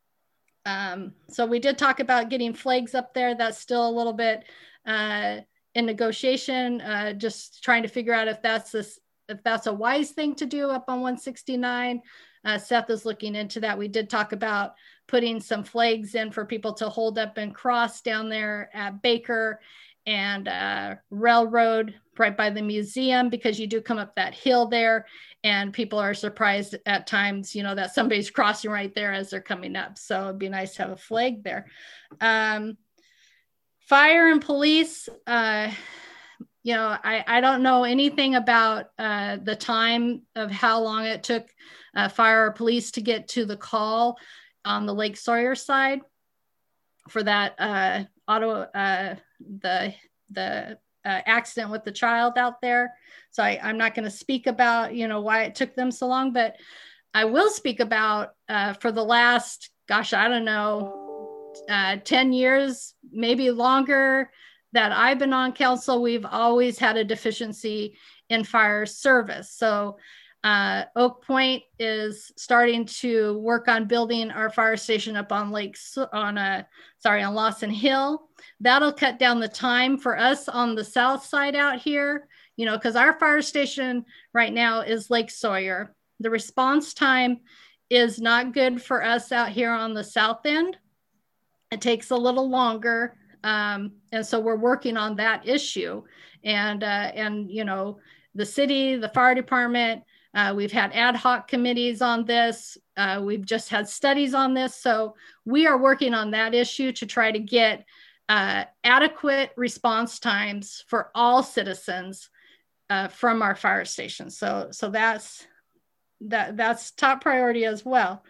Um, so we did talk about getting flags up there. That's still a little bit uh, in negotiation. Uh, just trying to figure out if that's this if that's a wise thing to do up on one sixty-nine. Uh, Seth is looking into that. We did talk about putting some flags in for people to hold up and cross down there at Baker and uh, Railroad right by the museum, because you do come up that hill there and people are surprised at times, you know, that somebody's crossing right there as they're coming up. So it'd be nice to have a flag there. Um, fire and police, uh, you know, I, I don't know anything about uh, the time of how long it took uh, fire or police to get to the call on the Lake Sawyer side for that uh, auto, uh, the, the uh, accident with the child out there. So I, I'm not going to speak about, you know, why it took them so long, but I will speak about uh, for the last, gosh, I don't know, uh, ten years, maybe longer, that I've been on council, we've always had a deficiency in fire service. So uh, Oak Point is starting to work on building our fire station up on Lake, on a, sorry, on Lawson Hill. That'll cut down the time for us on the south side out here, you know, because our fire station right now is Lake Sawyer. The response time is not good for us out here on the south end. It takes a little longer. Um, and so we're working on that issue. And, uh, and, you know, the city, the fire department, uh, we've had ad hoc committees on this. Uh, we've just had studies on this. So we are working on that issue to try to get uh, adequate response times for all citizens uh, from our fire stations. So, so that's, that, that's top priority as well.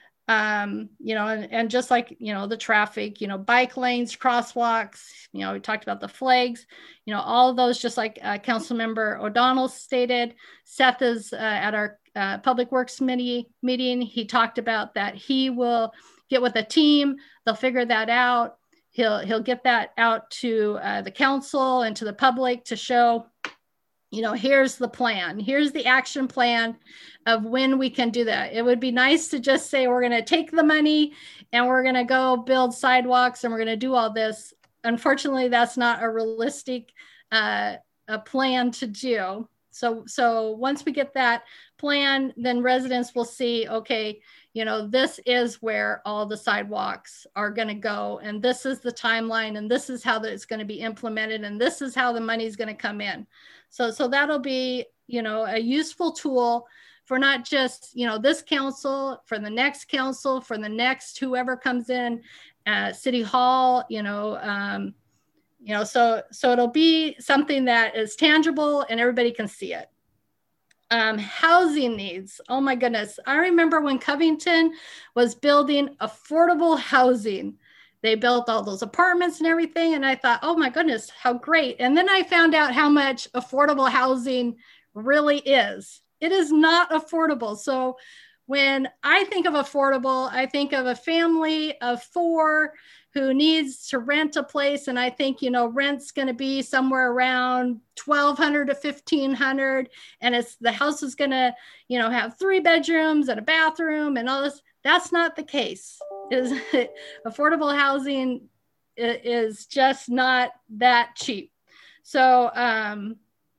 Um, you know, and, and just like, you know, the traffic, you know, bike lanes, crosswalks, you know, we talked about the flags, you know, all of those, just like uh, Councilmember O'Donnell stated. Seth is uh, at our uh, Public Works Committee meeting. He talked about that he will get with a team, they'll figure that out. He'll, he'll get that out to uh, the council and to the public to show, you know, here's the plan, here's the action plan of when we can do that. It would be nice to just say, we're going to take the money and we're going to go build sidewalks and we're going to do all this. Unfortunately, that's not a realistic uh, a plan to do. So, so once we get that plan, then residents will see, okay, you know, this is where all the sidewalks are going to go. And this is the timeline. And this is how it's going to be implemented. And this is how the money is going to come in. So, so that'll be, you know, a useful tool for not just, you know, this council, for the next council, for the next whoever comes in at City Hall, you know, um, you know, so, so it'll be something that is tangible and everybody can see it. Um, housing needs. Oh my goodness. I remember when Covington was building affordable housing. They built all those apartments and everything. And I thought, oh my goodness, how great. And then I found out how much affordable housing really is. It is not affordable. So when I think of affordable, I think of a family of four who needs to rent a place. And I think, you know, rent's going to be somewhere around twelve hundred to fifteen hundred. And it's the house is going to, you know, have three bedrooms and a bathroom and all this. That's not the case. Is affordable housing is just not that cheap. So, um,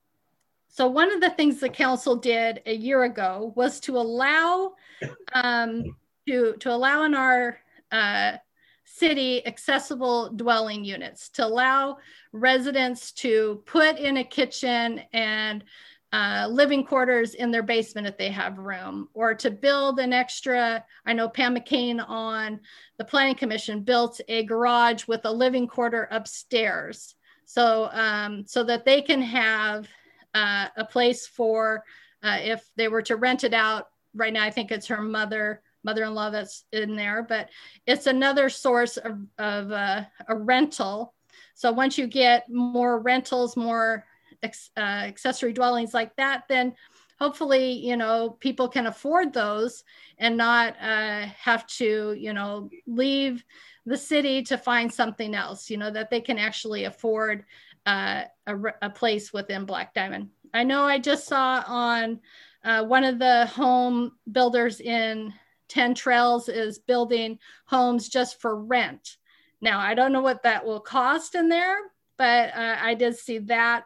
so one of the things the council did a year ago was to allow, um, to, to allow in our uh, city accessible dwelling units, to allow residents to put in a kitchen and uh, living quarters in their basement if they have room, or to build an extra. I know Pam McCain on the Planning Commission built a garage with a living quarter upstairs. So, um, so that they can have uh, a place for, uh, if they were to rent it out. Right now, I think it's her mother, mother-in-law that's in there, but it's another source of, of uh, a rental. So once you get more rentals, more ex, uh, accessory dwellings like that, then hopefully, you know, people can afford those and not uh, have to, you know, leave the city to find something else, you know, that they can actually afford uh, a, a place within Black Diamond. I know I just saw on uh, one of the home builders in ten Trails is building homes just for rent. Now, I don't know what that will cost in there, but uh, I did see that,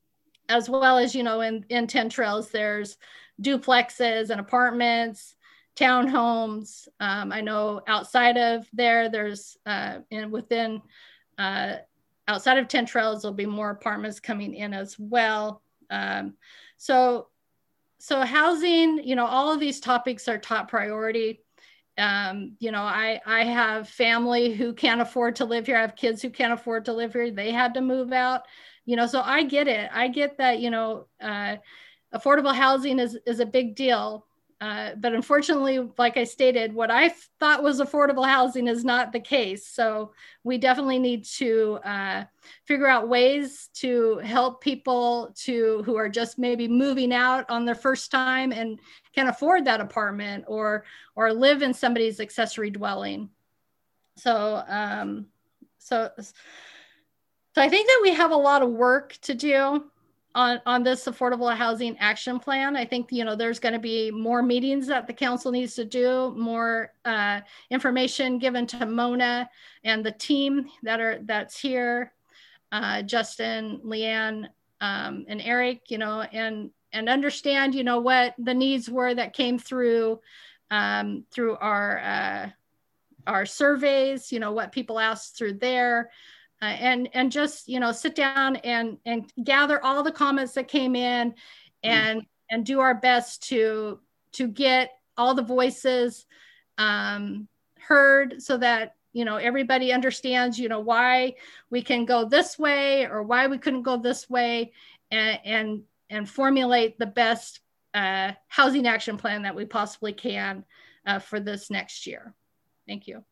as well as, you know, in, in ten Trails, there's duplexes and apartments, townhomes. Um, I know outside of there, there's, uh, and within, uh, outside of ten Trails, there'll be more apartments coming in as well. Um, so, so housing, you know, all of these topics are top priority. Um, you know, I, I have family who can't afford to live here. I have kids who can't afford to live here. They had to move out, you know, so I get it. I get that, you know, uh, affordable housing is, is a big deal. Uh, but unfortunately, like I stated, what I thought was affordable housing is not the case. So we definitely need to uh, figure out ways to help people to who are just maybe moving out on their first time and can afford that apartment or or live in somebody's accessory dwelling. So, um, so, so I think that we have a lot of work to do on, on this affordable housing action plan. I think, you know, there's going to be more meetings that the council needs to do, more uh, information given to Mona and the team that are, that's here, uh, Justin, Leanne, um, and Eric, you know, and, and understand, you know, what the needs were that came through, um, through our, uh, our surveys, you know, what people asked through there. Uh, and and just, you know, sit down and and gather all the comments that came in, and and do our best to to get all the voices um, heard, so that, you know, everybody understands, you know, why we can go this way or why we couldn't go this way, and and, and formulate the best uh, housing action plan that we possibly can uh, for this next year. Thank you.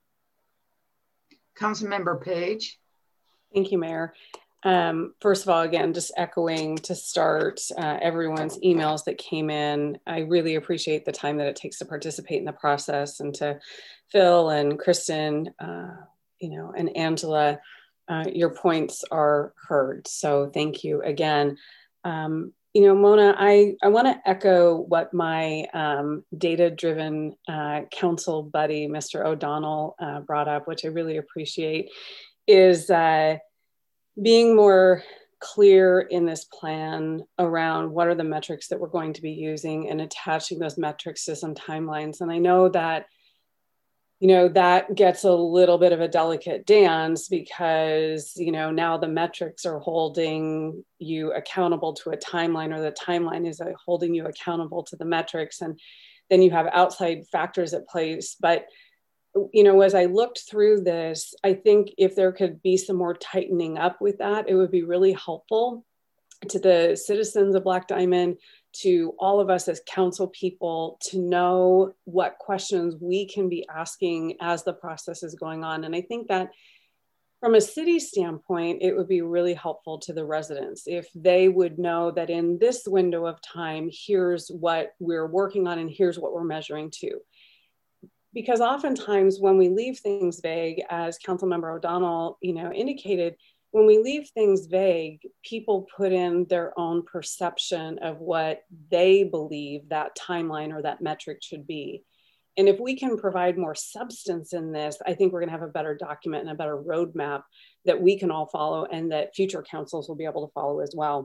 Councilmember Page. Thank you, Mayor. Um, first of all, again, just echoing to start uh, everyone's emails that came in. I really appreciate the time that it takes to participate in the process, and to Phil and Kristen, uh, you know, and Angela, uh, your points are heard. So thank you again. Um, you know, Mona, I, I want to echo what my um, data-driven uh, council buddy, Mister O'Donnell, uh, brought up, which I really appreciate, is uh, being more clear in this plan around what are the metrics that we're going to be using, and attaching those metrics to some timelines. And I know that, you know, that gets a little bit of a delicate dance, because, you know, now the metrics are holding you accountable to a timeline, or the timeline is holding you accountable to the metrics. And then you have outside factors at place. But you know, as I looked through this, I think if there could be some more tightening up with that, it would be really helpful to the citizens of Black Diamond, to all of us as council people, to know what questions we can be asking as the process is going on. And I think that from a city standpoint, it would be really helpful to the residents if they would know that in this window of time, here's what we're working on and here's what we're measuring to. Because oftentimes when we leave things vague, as Councilmember O'Donnell, you know, indicated, when we leave things vague, people put in their own perception of what they believe that timeline or that metric should be. And if we can provide more substance in this, I think we're going to have a better document and a better roadmap that we can all follow, and that future councils will be able to follow as well.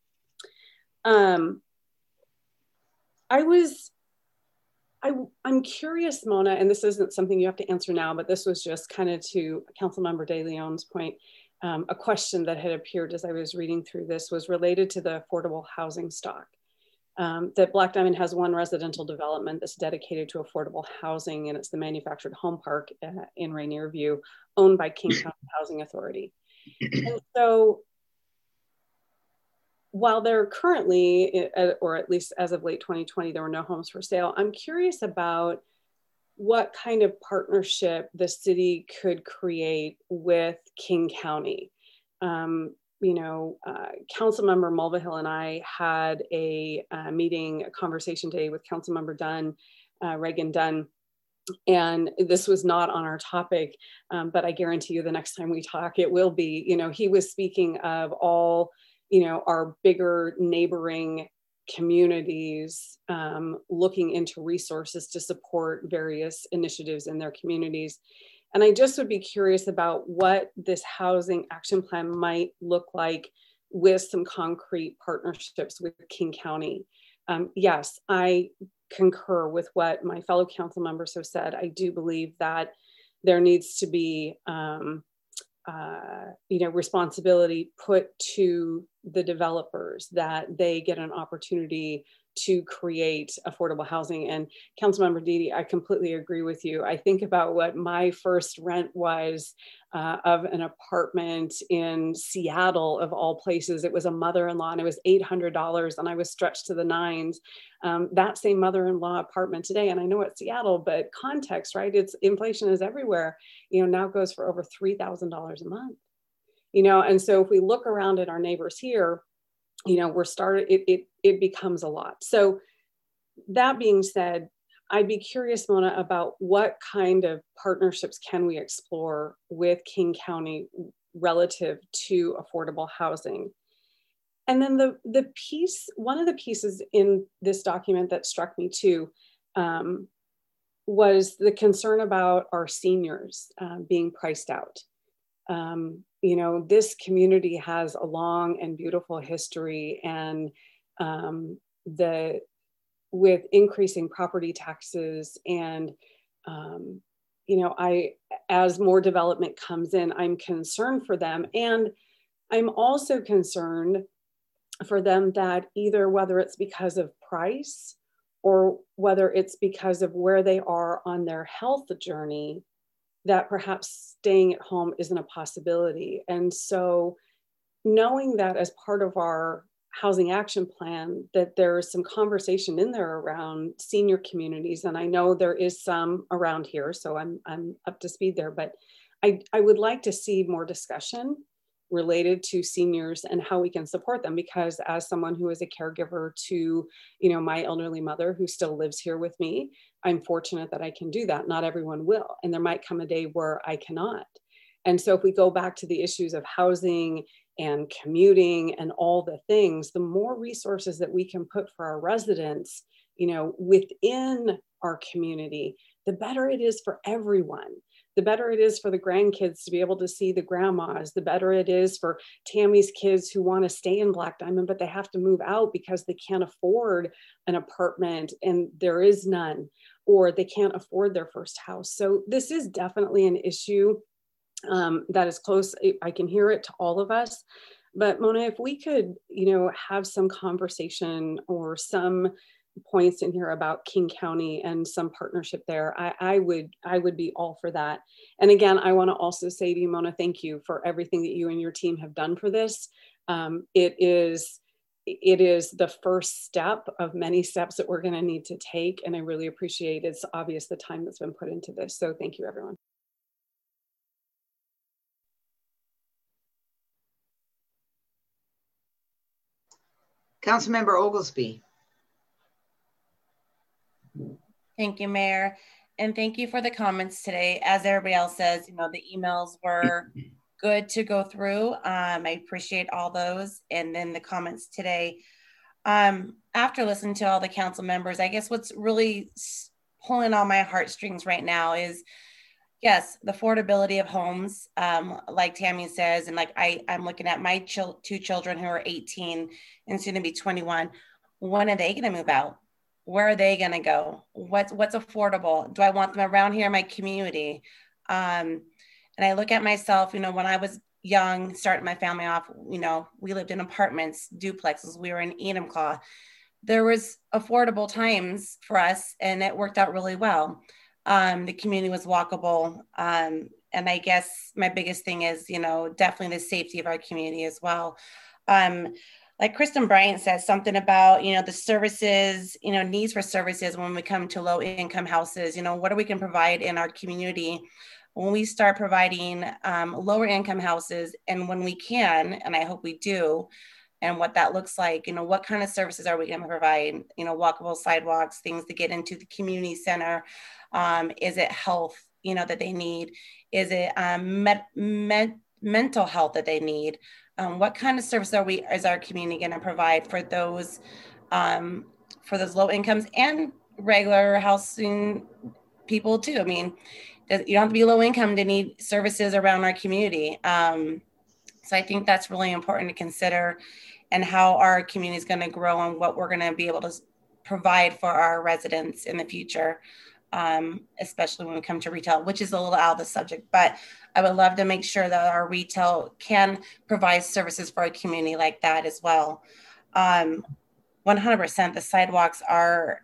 Um, I was I, I'm curious, Mona, and this isn't something you have to answer now, but this was just kind of to Councilmember De Leon's point. Um, a question that had appeared as I was reading through this was related to the affordable housing stock. Um, that Black Diamond has one residential development that's dedicated to affordable housing, and it's the Manufactured Home Park uh, in Rainier View, owned by King County Housing Authority. And so, while there currently, or at least as of late twenty twenty, there were no homes for sale, I'm curious about what kind of partnership the city could create with King County. Um, you know, uh, Councilmember Mulvihill and I had a uh, meeting, a conversation today with Councilmember Dunn, uh, Reagan Dunn, and this was not on our topic, um, but I guarantee you the next time we talk, it will be. You know, he was speaking of all, you know, our bigger neighboring communities um, looking into resources to support various initiatives in their communities. And I just would be curious about what this housing action plan might look like with some concrete partnerships with King County. Um, yes, I concur with what my fellow council members have said. I do believe that there needs to be um, Uh, you know, responsibility put to the developers, that they get an opportunity to create affordable housing. And Councilmember Dede, I completely agree with you. I think about what my first rent was uh, of an apartment in Seattle, of all places. It was a mother-in-law, and it was eight hundred dollars, and I was stretched to the nines. Um, that same mother-in-law apartment today, and I know it's Seattle, but context, right? It's inflation is everywhere. You know, now goes for over three thousand dollars a month. You know, and so if we look around at our neighbors here, you know, we're started, it, it, it becomes a lot. So that being said, I'd be curious, Mona, about what kind of partnerships can we explore with King County relative to affordable housing. And then the, the piece, one of the pieces in this document that struck me too, um, was the concern about our seniors uh, being priced out. Um, you know, this community has a long and beautiful history, and um, the with increasing property taxes and, um, you know, I, as more development comes in, I'm concerned for them. And I'm also concerned for them that either whether it's because of price or whether it's because of where they are on their health journey, that perhaps staying at home isn't a possibility. And so knowing that as part of our housing action plan, that there is some conversation in there around senior communities. And I know there is some around here, so I'm, I'm up to speed there, but I, I would like to see more discussion related to seniors and how we can support them, because as someone who is a caregiver to, you know, my elderly mother who still lives here with me, I'm fortunate that I can do that. Not everyone will, and there might come a day where I cannot. And so if we go back to the issues of housing and commuting and all the things, the more resources that we can put for our residents, you know, within our community, the better it is for everyone. The better it is for the grandkids to be able to see the grandmas, the better it is for Tammy's kids who want to stay in Black Diamond, but they have to move out because they can't afford an apartment and there is none, or they can't afford their first house. So this is definitely an issue um, that is close. I can hear it to all of us. But Mona, if we could, you know, have some conversation or some points in here about King County and some partnership there, I, I would I would be all for that. And again, I want to also say to you, Mona, thank you for everything that you and your team have done for this. Um, it is it is the first step of many steps that we're going to need to take, and I really appreciate it's obvious the time that's been put into this. So thank you, everyone. Councilmember Oglesby. Thank you, Mayor. And thank you for the comments today. As everybody else says, you know, the emails were good to go through. Um, I appreciate all those. And then the comments today. Um, after listening to all the council members, I guess what's really pulling on my heartstrings right now is, yes, the affordability of homes, um, like Tammy says, and like I, I'm looking at my chil- two children who are eighteen and soon to be twenty-one. When are they going to move out? Where are they going to go? What's what's affordable? Do I want them around here in my community? Um, and I look at myself, you know, when I was young, starting my family off, you know, we lived in apartments, duplexes. We were in Enumclaw. There was affordable times for us, and it worked out really well. Um, the community was walkable. Um, and I guess my biggest thing is, you know, definitely the safety of our community as well. Um, Like Kristen Bryant says, something about, you know, the services, you know, needs for services when we come to low income houses, you know, what are we can provide in our community when we start providing um, lower income houses, and when we can, and I hope we do, and what that looks like, you know, what kind of services are we going to provide, you know, walkable sidewalks, things to get into the community center. Um, is it health, you know, that they need? Is it um, med- med- mental health that they need? Um, what kind of service are we, is our community going to provide for those, um, for those low incomes and regular housing people too? I mean, you don't have to be low income to need services around our community. Um, so I think that's really important to consider, and how our community is going to grow and what we're going to be able to provide for our residents in the future. Um, especially when we come to retail, which is a little out of the subject, but I would love to make sure that our retail can provide services for a community like that as well. Um, one hundred percent the sidewalks are,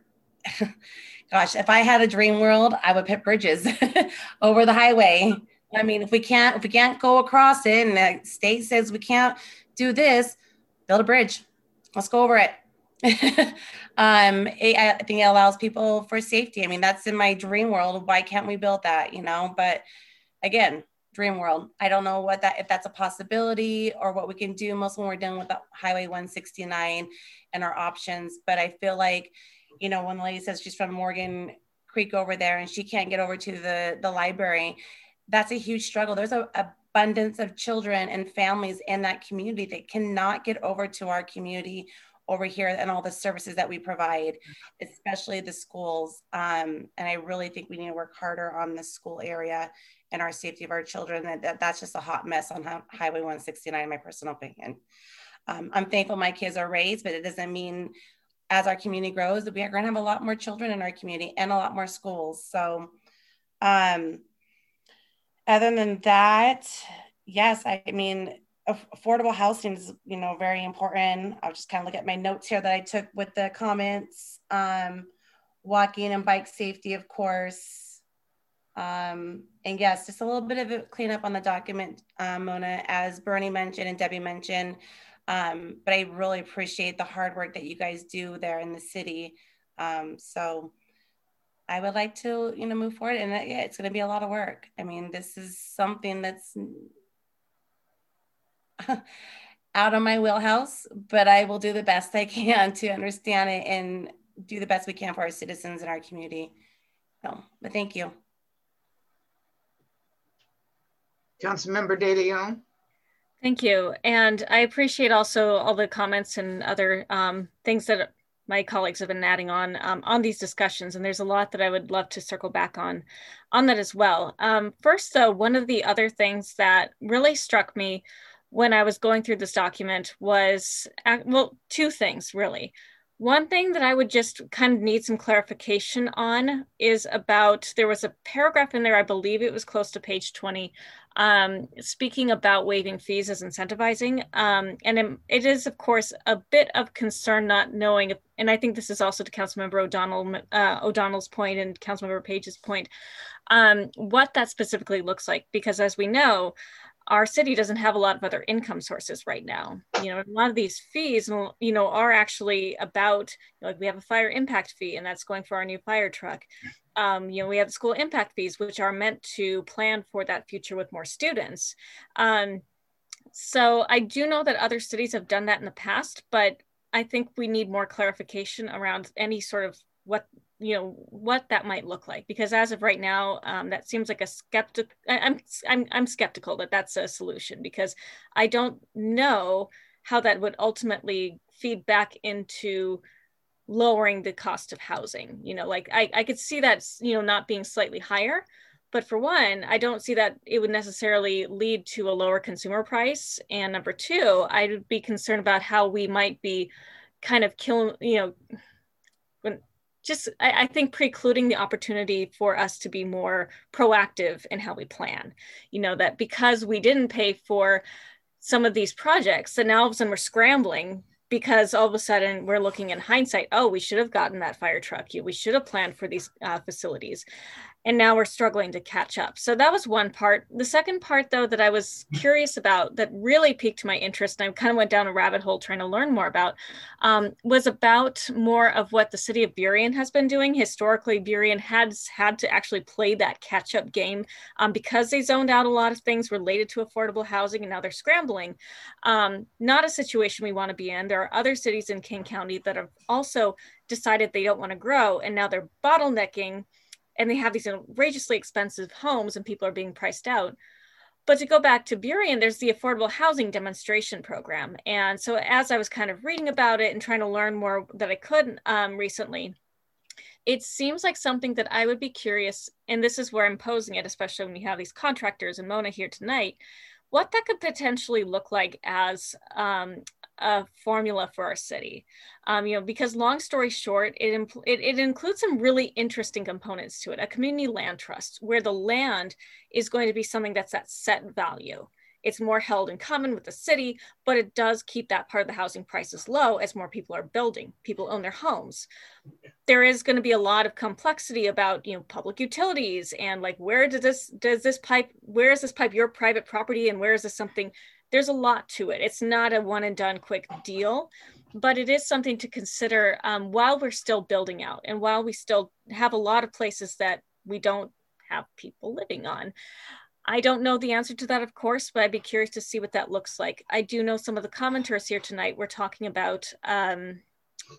gosh, if I had a dream world, I would put bridges over the highway. I mean, if we can't, if we can't go across it and the state says we can't do this, build a bridge. Let's go over it. um, it, I think it allows people for safety. I mean, that's in my dream world. Why can't we build that, you know? But again, dream world. I don't know what that, if that's a possibility or what we can do. Most when we're dealing with the Highway one sixty-nine and our options. But I feel like, you know, when the lady says she's from Morgan Creek over there and she can't get over to the, the library, that's a huge struggle. There's an abundance of children and families in that community that cannot get over to our community over here and all the services that we provide, especially the schools. Um, and I really think we need to work harder on the school area and our safety of our children. That, that That's just a hot mess on Highway one sixty-nine, in my personal opinion. Um, I'm thankful my kids are raised, but it doesn't mean as our community grows that we are going to have a lot more children in our community and a lot more schools. So um, other than that, yes, I mean, affordable housing is, you know, very important. I'll just kind of look at my notes here that I took with the comments. Um, walking and bike safety, of course. Um, and yes, just a little bit of a cleanup on the document, uh, Mona, as Bernie mentioned and Debbie mentioned. Um, but I really appreciate the hard work that you guys do there in the city. Um, so I would like to, you know, move forward, and yeah, it's going to be a lot of work. I mean, this is something that's out of my wheelhouse, but I will do the best I can to understand it and do the best we can for our citizens and our community. So, but thank you. Councilmember De Leon. Thank you. And I appreciate also all the comments and other um, things that my colleagues have been adding on um, on these discussions. And there's a lot that I would love to circle back on, on that as well. Um, first, though, one of the other things that really struck me when I was going through this document was, uh, well, two things really. One thing that I would just kind of need some clarification on is about, there was a paragraph in there, I believe it was close to page twenty, um, speaking about waiving fees as incentivizing. Um, and it, it is, of course, a bit of concern not knowing, if, and I think this is also to Councilmember O'Donnell, uh, O'Donnell's point and Councilmember Page's point, um, what that specifically looks like. Because as we know, our city doesn't have a lot of other income sources right now. You know, a lot of these fees, you know, are actually about, you know, like we have a fire impact fee, and that's going for our new fire truck. Um, you know, we have the school impact fees, which are meant to plan for that future with more students. Um, so I do know that other cities have done that in the past, but I think we need more clarification around any sort of what, you know, what that might look like, because as of right now, um, that seems like a skeptic. I'm, I'm, I'm skeptical that that's a solution, because I don't know how that would ultimately feed back into lowering the cost of housing. You know, like I, I could see that, you know, not being slightly higher, but for one, I don't see that it would necessarily lead to a lower consumer price. And number two, I would be concerned about how we might be kind of killing, you know, when, just, I, I think precluding the opportunity for us to be more proactive in how we plan. You know, that because we didn't pay for some of these projects, that now all of a sudden we're scrambling, because all of a sudden we're looking in hindsight, oh, we should have gotten that fire truck. We should have planned for these uh, facilities. And now we're struggling to catch up. So that was one part. The second part, though, that I was curious about, that really piqued my interest, and I kind of went down a rabbit hole trying to learn more about, um, was about more of what the city of Burien has been doing. Historically, Burien has had to actually play that catch-up game um, because they zoned out a lot of things related to affordable housing, and now they're scrambling. Um, not a situation we want to be in. There are other cities in King County that have also decided they don't want to grow, and now they're bottlenecking, and they have these outrageously expensive homes and people are being priced out. But to go back to Burien, there's the affordable housing demonstration program. And so as I was kind of reading about it and trying to learn more that I could um, recently, it seems like something that I would be curious, and this is where I'm posing it, especially when we have these contractors and Mona here tonight, what that could potentially look like as um, a formula for our city. Um, you know, because long story short, it, it, it includes some really interesting components to it. A community land trust, where the land is going to be something that's at set value. It's more held in common with the city, but it does keep that part of the housing prices low as more people are building. People own their homes. There is going to be a lot of complexity about, you know, public utilities and like, where does this, does this pipe, where is this pipe your private property, and where is this something? There's a lot to it. It's not a one and done quick deal, but it is something to consider um, while we're still building out, and while we still have a lot of places that we don't have people living on. I don't know the answer to that, of course, but I'd be curious to see what that looks like. I do know some of the commenters here tonight were talking about um,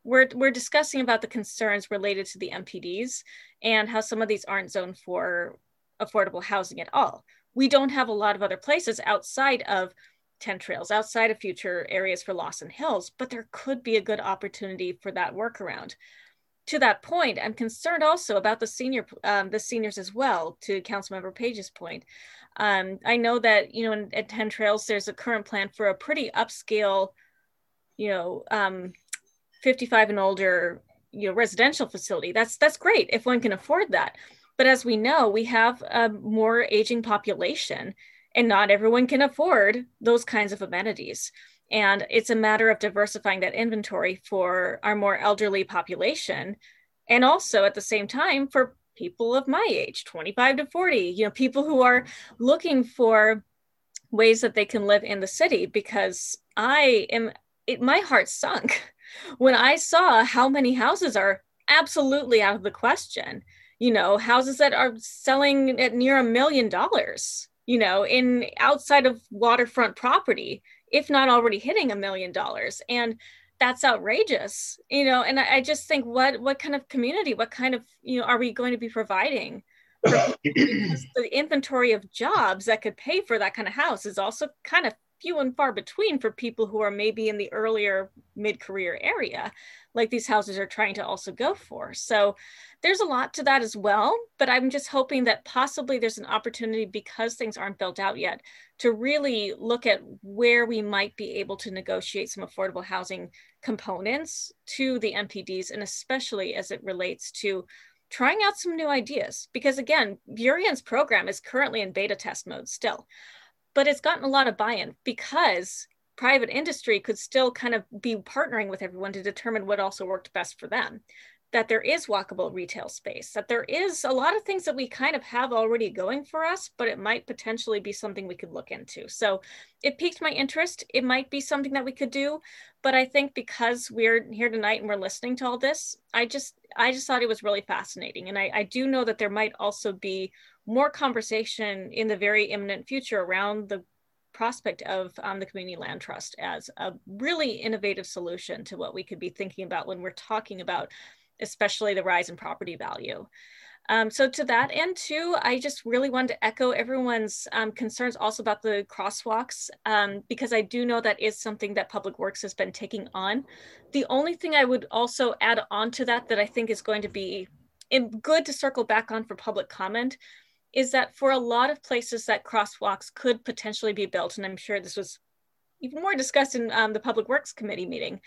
we're, we're discussing about the concerns related to the M P Ds and how some of these aren't zoned for affordable housing at all. We don't have a lot of other places outside of tent trails, outside of future areas for Lawson Hills, but there could be a good opportunity for that workaround. To that point, I'm concerned also about the senior, um, the seniors as well, to Councilmember Page's point. Um, I know that, you know, in, at Tent Trails, there's a current plan for a pretty upscale, you know, um, fifty-five and older, you know, residential facility. That's, that's great if one can afford that. But as we know, we have a more aging population and not everyone can afford those kinds of amenities. And it's a matter of diversifying that inventory for our more elderly population. And also at the same time for people of my age, twenty-five to forty, you know, people who are looking for ways that they can live in the city, because I am, it, my heart sunk when I saw how many houses are absolutely out of the question. You know, houses that are selling at near a million dollars, you know, in outside of waterfront property, if not already hitting a million dollars. And that's outrageous, you know, and I, I just think what, what kind of community, what kind of, you know, are we going to be providing for people? Because the inventory of jobs that could pay for that kind of house is also kind of few and far between for people who are maybe in the earlier mid-career area, like these houses are trying to also go for. So there's a lot to that as well, but I'm just hoping that possibly there's an opportunity, because things aren't built out yet, to really look at where we might be able to negotiate some affordable housing components to the M P Ds, and especially as it relates to trying out some new ideas. Because again, Burion's program is currently in beta test mode still, but it's gotten a lot of buy-in because private industry could still kind of be partnering with everyone to determine what also worked best for them. That there is walkable retail space, that there is a lot of things that we kind of have already going for us, but it might potentially be something we could look into. So it piqued my interest. It might be something that we could do, but I think because we're here tonight and we're listening to all this, I just, I just thought it was really fascinating. And I, I do know that there might also be more conversation in the very imminent future around the prospect of um, the Community Land Trust as a really innovative solution to what we could be thinking about when we're talking about especially the rise in property value. Um, so to that end too, I just really wanted to echo everyone's um, concerns also about the crosswalks, um, because I do know that is something that Public Works has been taking on. The only thing I would also add on to that that I think is going to be good to circle back on for public comment is that for a lot of places that crosswalks could potentially be built, and I'm sure this was even more discussed in um, the Public Works Committee meeting,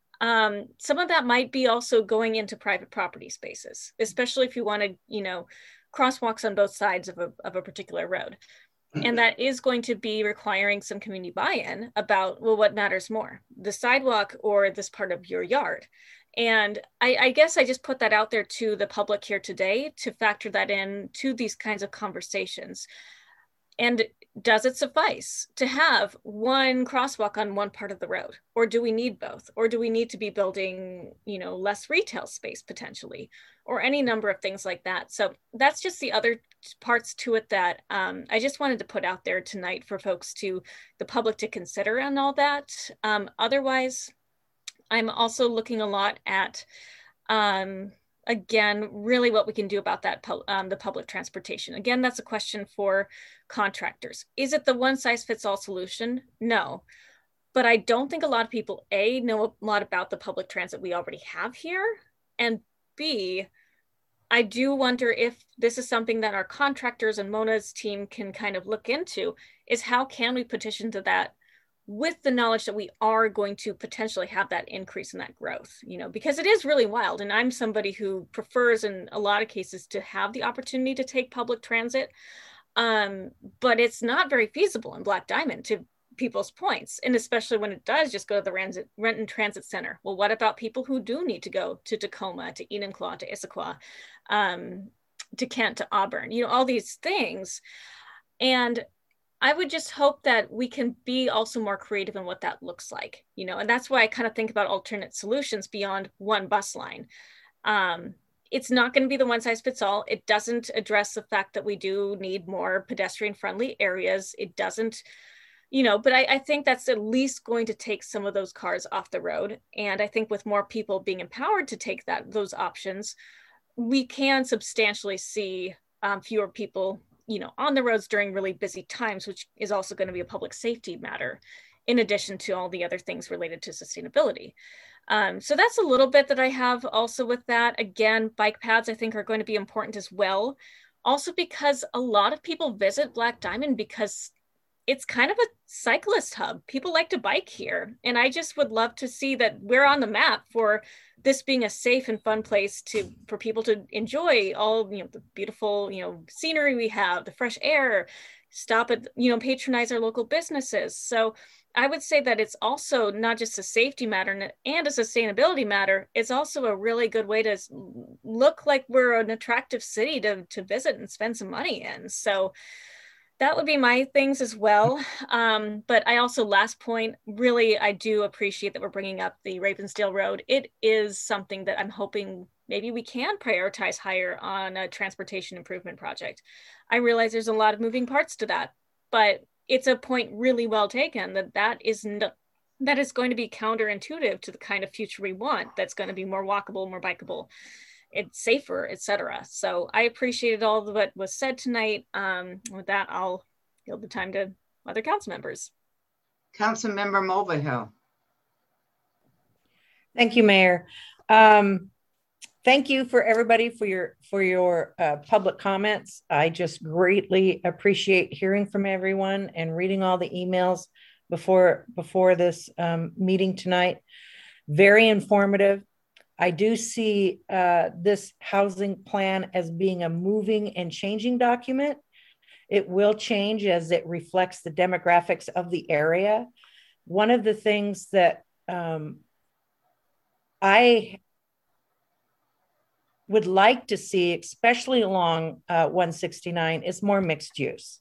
Um, some of that might be also going into private property spaces, especially if you wanted, you know, crosswalks on both sides of a, of a particular road. And that is going to be requiring some community buy-in about, well, what matters more, the sidewalk or this part of your yard? And I, I guess I just put that out there to the public here today to factor that in to these kinds of conversations. And does it suffice to have one crosswalk on one part of the road? Or do we need both? Or do we need to be building, you know, less retail space potentially, or any number of things like that? So that's just the other parts to it that um, I just wanted to put out there tonight for folks to, the public to consider and all that. Um, otherwise, I'm also looking a lot at, um, again, really what we can do about that, um, the public transportation. Again, that's a question for contractors. Is it the one size fits all solution? No, but I don't think a lot of people, A, know a lot about the public transit we already have here, and B, I do wonder if this is something that our contractors and Mona's team can kind of look into, is how can we petition to that with the knowledge that we are going to potentially have that increase in that growth, you know, because it is really wild. And I'm somebody who prefers in a lot of cases to have the opportunity to take public transit, um, but it's not very feasible in Black Diamond, to people's points. And especially when it does just go to the Renton, Renton Transit Center. Well, what about people who do need to go to Tacoma, to Enumclaw, to Issaquah, um, to Kent, to Auburn, you know, all these things. And I would just hope that we can be also more creative in what that looks like, you know, and that's why I kind of think about alternate solutions beyond one bus line. Um, it's not going to be the one size fits all. It doesn't address the fact that we do need more pedestrian friendly areas. It doesn't you know, but I, I think that's at least going to take some of those cars off the road. And I think with more people being empowered to take that those options, we can substantially see um, fewer people, you know, on the roads during really busy times, which is also going to be a public safety matter, in addition to all the other things related to sustainability. Um, so that's a little bit that I have also with that. Again, bike paths I think are going to be important as well. Also because a lot of people visit Black Diamond because it's kind of a cyclist hub. People like to bike here. And I just would love to see that we're on the map for this being a safe and fun place to for people to enjoy all, you know, the beautiful, you know, scenery we have, the fresh air, stop at, you know, patronize our local businesses. So I would say that it's also not just a safety matter and a sustainability matter. It's also a really good way to look like we're an attractive city to, to visit and spend some money in. So that would be my things as well. Um, but I also, last point, really, I do appreciate that we're bringing up the Ravensdale Road. It is something that I'm hoping maybe we can prioritize higher on a transportation improvement project. I realize there's a lot of moving parts to that, but it's a point really well taken that that is, no, that is going to be counterintuitive to the kind of future we want. That's going to be more walkable, more bikeable, it's safer, et cetera. So I appreciated all of what was said tonight. Um, with that, I'll yield the time to other council members. Councilmember Mulvihill. Thank you, Mayor. Um, thank you for everybody for your for your uh, public comments. I just greatly appreciate hearing from everyone and reading all the emails before before this um, meeting tonight. Very informative. I do see uh, this housing plan as being a moving and changing document. It will change as it reflects the demographics of the area. One of the things that um, I would like to see, especially along uh, one sixty-nine, is more mixed use.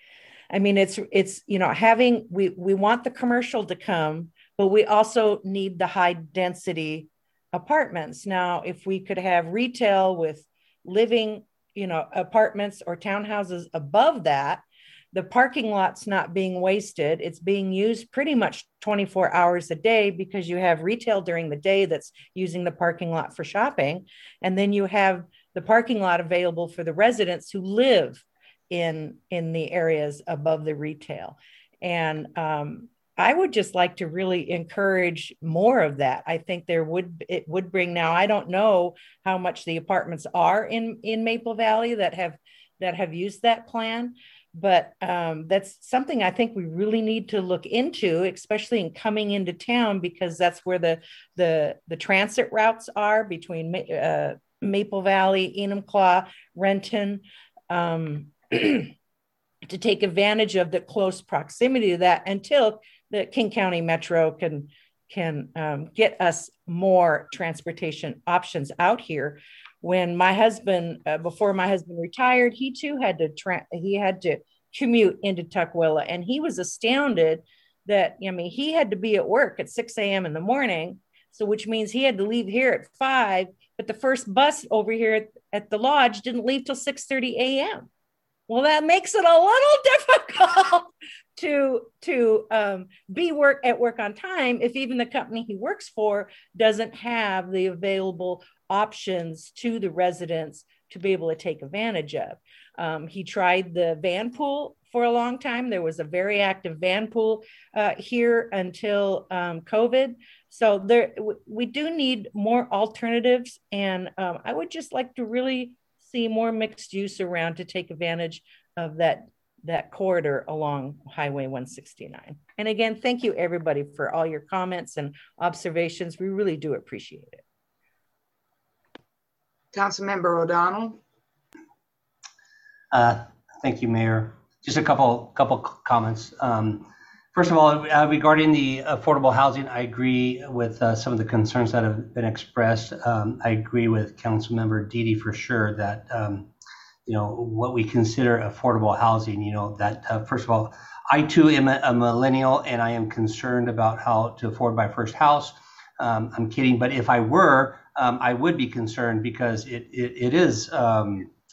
I mean, it's, it's you know, having, we, we want the commercial to come, but we also need the high density apartments. Now, if we could have retail with living, you know, apartments or townhouses above that, the parking lot's not being wasted. It's being used pretty much twenty-four hours a day because you have retail during the day that's using the parking lot for shopping. And then you have the parking lot available for the residents who live in, in the areas above the retail. And, um, I would just like to really encourage more of that. I think there would, it would bring, now I don't know how much the apartments are in, in Maple Valley that have, that have used that plan, but um, that's something I think we really need to look into, especially in coming into town, because that's where the, the, the transit routes are between uh, Maple Valley, Enumclaw, Renton, um, to take advantage of the close proximity to that until the King County Metro can, can um, get us more transportation options out here. When my husband, uh, before my husband retired, he too had to, tra- he had to commute into Tukwila, and he was astounded that, I mean, he had to be at work at six a.m. in the morning. So which means he had to leave here at five, but the first bus over here at, at the lodge didn't leave till six thirty a.m. Well, that makes it a little difficult to, to um, be work at work on time if even the company he works for doesn't have the available options to the residents to be able to take advantage of. Um, he tried the van pool for a long time. There was a very active van pool uh, here until um, COVID. So there, we do need more alternatives. And um, I would just like to really see more mixed use around to take advantage of that, that corridor along Highway one sixty-nine. And again, thank you everybody for all your comments and observations. We really do appreciate it. Councilmember O'Donnell. Uh, thank you, Mayor. Just a couple, couple comments. Um, First of all, uh, regarding the affordable housing, I agree with uh, some of the concerns that have been expressed. Um, I agree with Councilmember Didi for sure that, um, you know, what we consider affordable housing, you know, that uh, first of all, I too am a, a millennial and I am concerned about how to afford my first house. Um, I'm kidding, but if I were, um, I would be concerned because it, it, it is, um,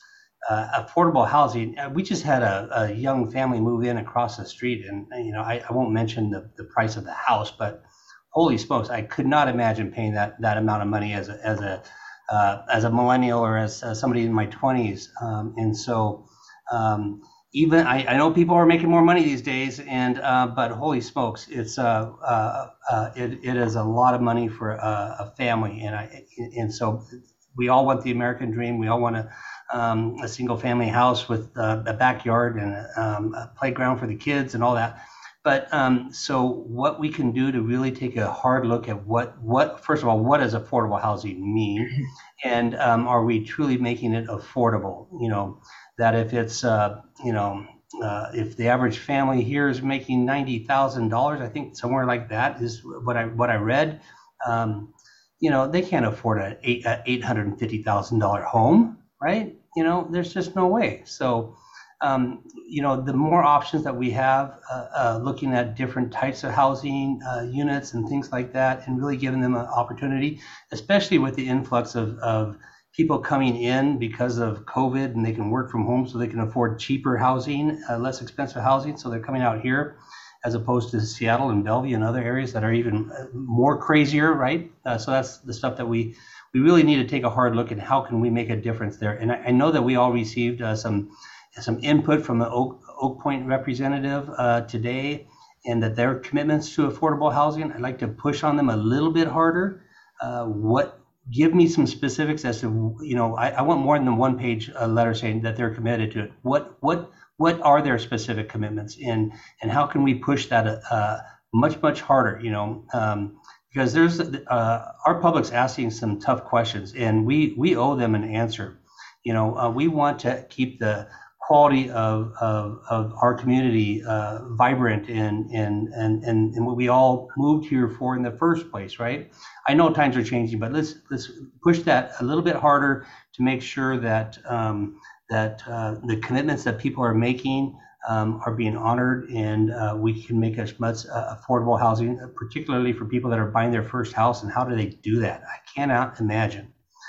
uh, affordable housing. We just had a, a young family move in across the street, and you know, I, I won't mention the, the price of the house, but holy smokes, I could not imagine paying that that amount of money as a as a uh, as a millennial or as uh, somebody in my twenties. Um, and so um, even I, I know people are making more money these days, and uh, but holy smokes, it's uh, uh, uh, it it is a lot of money for a, a family, and I and so we all want the American dream. We all want a um, a single family house with uh, a backyard and a, um, a playground for the kids and all that. But um, so what we can do to really take a hard look at what, what first of all, what does affordable housing mean? And um, are we truly making it affordable? You know, that if it's, uh, you know, uh, if the average family here is making ninety thousand dollars, I think somewhere like that is what I, what I read, um, you know, they can't afford a eight, a eight hundred fifty thousand dollars home, right? You know, there's just no way. So, Um, you know, the more options that we have, uh, uh, looking at different types of housing uh, units and things like that, and really giving them an opportunity, especially with the influx of, of people coming in because of COVID, and they can work from home so they can afford cheaper housing, uh, less expensive housing. So they're coming out here as opposed to Seattle and Bellevue and other areas that are even more crazier, right? Uh, so that's the stuff that we, we really need to take a hard look at. How can we make a difference there? And I, I know that we all received uh, some some input from the Oak, Oak Point representative uh, today, and that their commitments to affordable housing, I'd like to push on them a little bit harder. Uh, what, give me some specifics as to, you know, I, I want more than one page uh, letter saying that they're committed to it. What, what, what are their specific commitments, and and how can we push that uh, much, much harder, you know, um, because there's, uh, our public's asking some tough questions, and we, we owe them an answer. You know, uh, we want to keep the quality of, of, of our community uh, vibrant and, and, and, and, and what we all moved here for in the first place, right? I know times are changing, but let's, let's push that a little bit harder to make sure that, um, that uh, the commitments that people are making um, are being honored, and uh, we can make as much uh, affordable housing, particularly for people that are buying their first house. And how do they do that? I cannot imagine.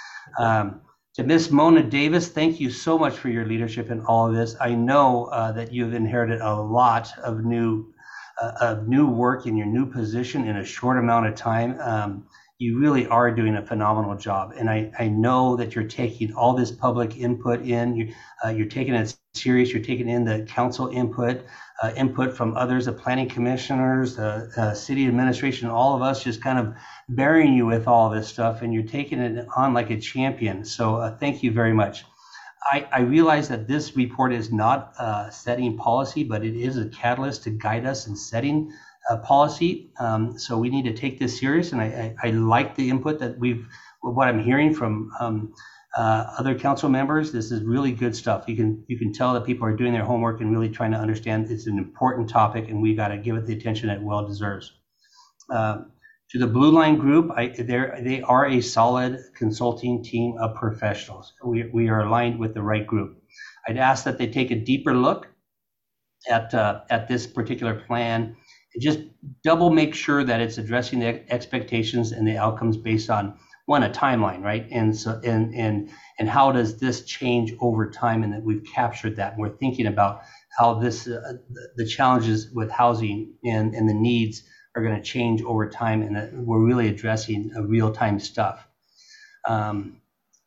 Um, To Miss Mona Davis, thank you so much for your leadership in all of this. I know uh, that you've inherited a lot of new uh, of new work in your new position in a short amount of time. Um, you really are doing a phenomenal job. And I, I know that you're taking all this public input in, you, uh, you're taking it serious, you're taking in the council input, uh, input from others, the planning commissioners, the uh, city administration, all of us just kind of bearing you with all this stuff, and you're taking it on like a champion. So uh, thank you very much. I, I realize that this report is not uh, setting policy, but it is a catalyst to guide us in setting uh, policy. Um, so we need to take this serious, and I, I, I like the input that we've, what I'm hearing from um, uh, other council members. This is really good stuff. You can you can tell that people are doing their homework and really trying to understand it's an important topic, and we got to give it the attention it well deserves. Uh, To the Blue Line Group, I, they are a solid consulting team of professionals. We, we are aligned with the right group. I'd ask that they take a deeper look at uh, at this particular plan and just double make sure that it's addressing the expectations and the outcomes based on, one, a timeline, right? And so and and and how does this change over time, and that we've captured that. And we're thinking about how this uh, the challenges with housing and and the needs are going to change over time, and that we're really addressing uh, real-time stuff. Um,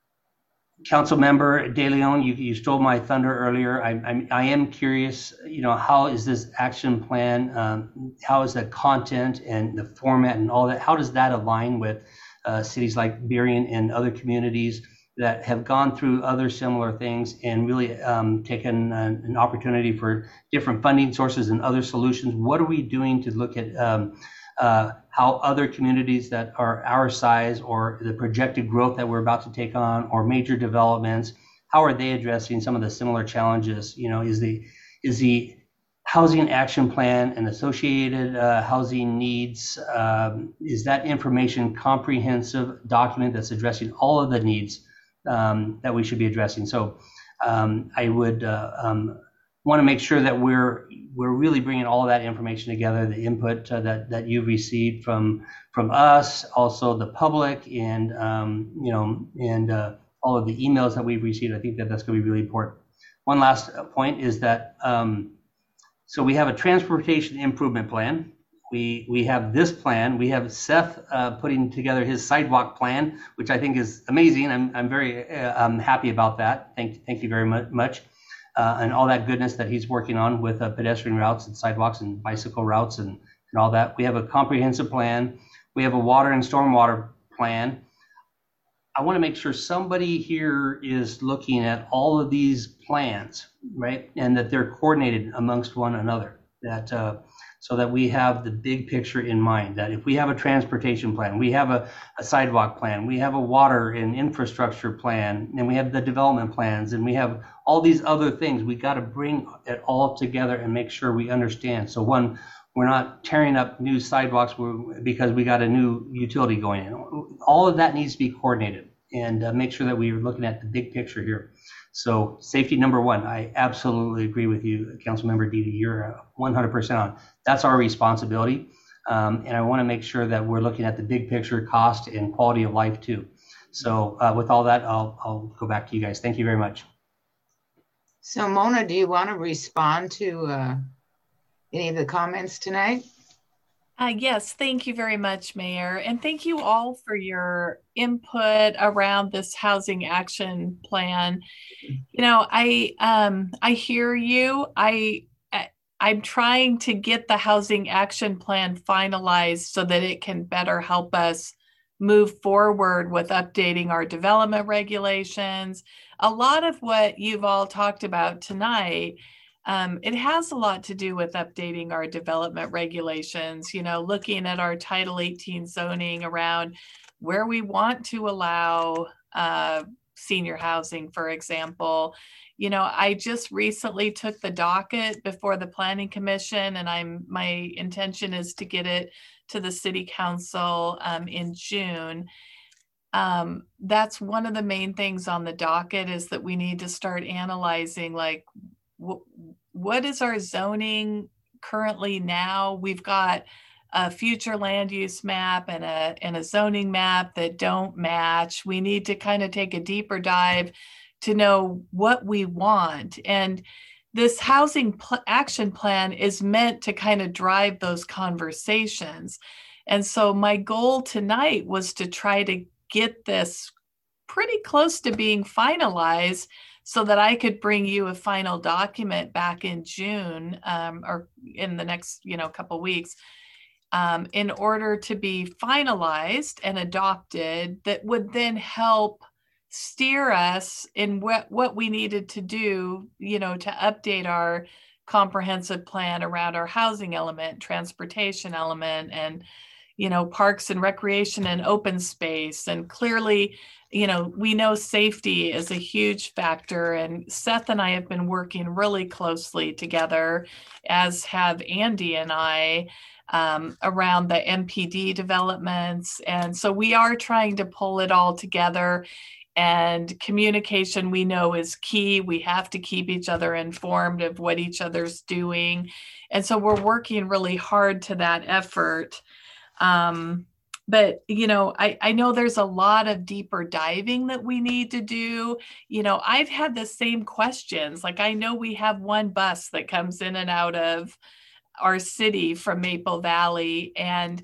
Council Member De Leon, you, you stole my thunder earlier. I, I, I am curious, you know, how is this action plan, um, how is the content and the format and all that, how does that align with uh, cities like Berrien and other communities that have gone through other similar things and really um, taken an, an opportunity for different funding sources and other solutions? What are we doing to look at um, uh, how other communities that are our size, or the projected growth that we're about to take on, or major developments, how are they addressing some of the similar challenges? You know, is the is the housing action plan and associated uh, housing needs, um, is that information comprehensive document that's addressing all of the needs Um, that we should be addressing? So um, I would uh, um, want to make sure that we're we're really bringing all of that information together, the input uh, that that you've received from from us, also the public, and um, you know, and uh, all of the emails that we've received. I think that that's going to be really important. One last point is that, um, so we have a transportation improvement plan. We we have this plan. We have Seth uh, putting together his sidewalk plan, which I think is amazing. I'm I'm very uh, I'm happy about that. Thank thank you very much, uh, and all that goodness that he's working on with uh, pedestrian routes and sidewalks and bicycle routes and and all that. We have a comprehensive plan. We have a water and stormwater plan. I want to make sure somebody here is looking at all of these plans, right? And that they're coordinated amongst one another, that uh, so that we have the big picture in mind, that if we have a transportation plan, we have a, a sidewalk plan, we have a water and infrastructure plan, and we have the development plans, and we have all these other things. We got to bring it all together and make sure we understand. So one, we're not tearing up new sidewalks because we got a new utility going in. All of that needs to be coordinated, and uh, make sure that we are looking at the big picture here. So safety number one, I absolutely agree with you, Councilmember Didi. You're one hundred percent on. That's our responsibility. Um, and I want to make sure that we're looking at the big picture, cost and quality of life too. So uh, with all that, I'll, I'll go back to you guys. Thank you very much. So Mona, do you want to respond to uh, any of the comments tonight? Uh, yes, thank you very much, Mayor. And thank you all for your input around this housing action plan. You know, I um, I hear you. I, I I'm trying to get the housing action plan finalized so that it can better help us move forward with updating our development regulations. A lot of what you've all talked about tonight, Um, it has a lot to do with updating our development regulations, you know, looking at our Title eighteen zoning around where we want to allow uh, senior housing, for example. You know, I just recently took the docket before the Planning Commission, and I'm my intention is to get it to the City Council um, in June. Um, that's one of the main things on the docket, is that we need to start analyzing, like, w- what is our zoning currently now? We've got a future land use map and a, and a zoning map that don't match. We need to kind of take a deeper dive to know what we want. And this housing pl- action plan is meant to kind of drive those conversations. And so my goal tonight was to try to get this pretty close to being finalized, so that I could bring you a final document back in June um, or in the next, you know, couple weeks, um, in order to be finalized and adopted, that would then help steer us in what, what we needed to do, you know, to update our comprehensive plan around our housing element, transportation element, and, you know, parks and recreation and open space. And clearly, you know, we know safety is a huge factor, and Seth and I have been working really closely together, as have Andy and I, um, around the M P D developments. And so we are trying to pull it all together, and communication, we know, is key. We have to keep each other informed of what each other's doing. And so we're working really hard to that effort. Um, But, you know, I, I know there's a lot of deeper diving that we need to do. You know, I've had the same questions. Like, I know we have one bus that comes in and out of our city from Maple Valley. And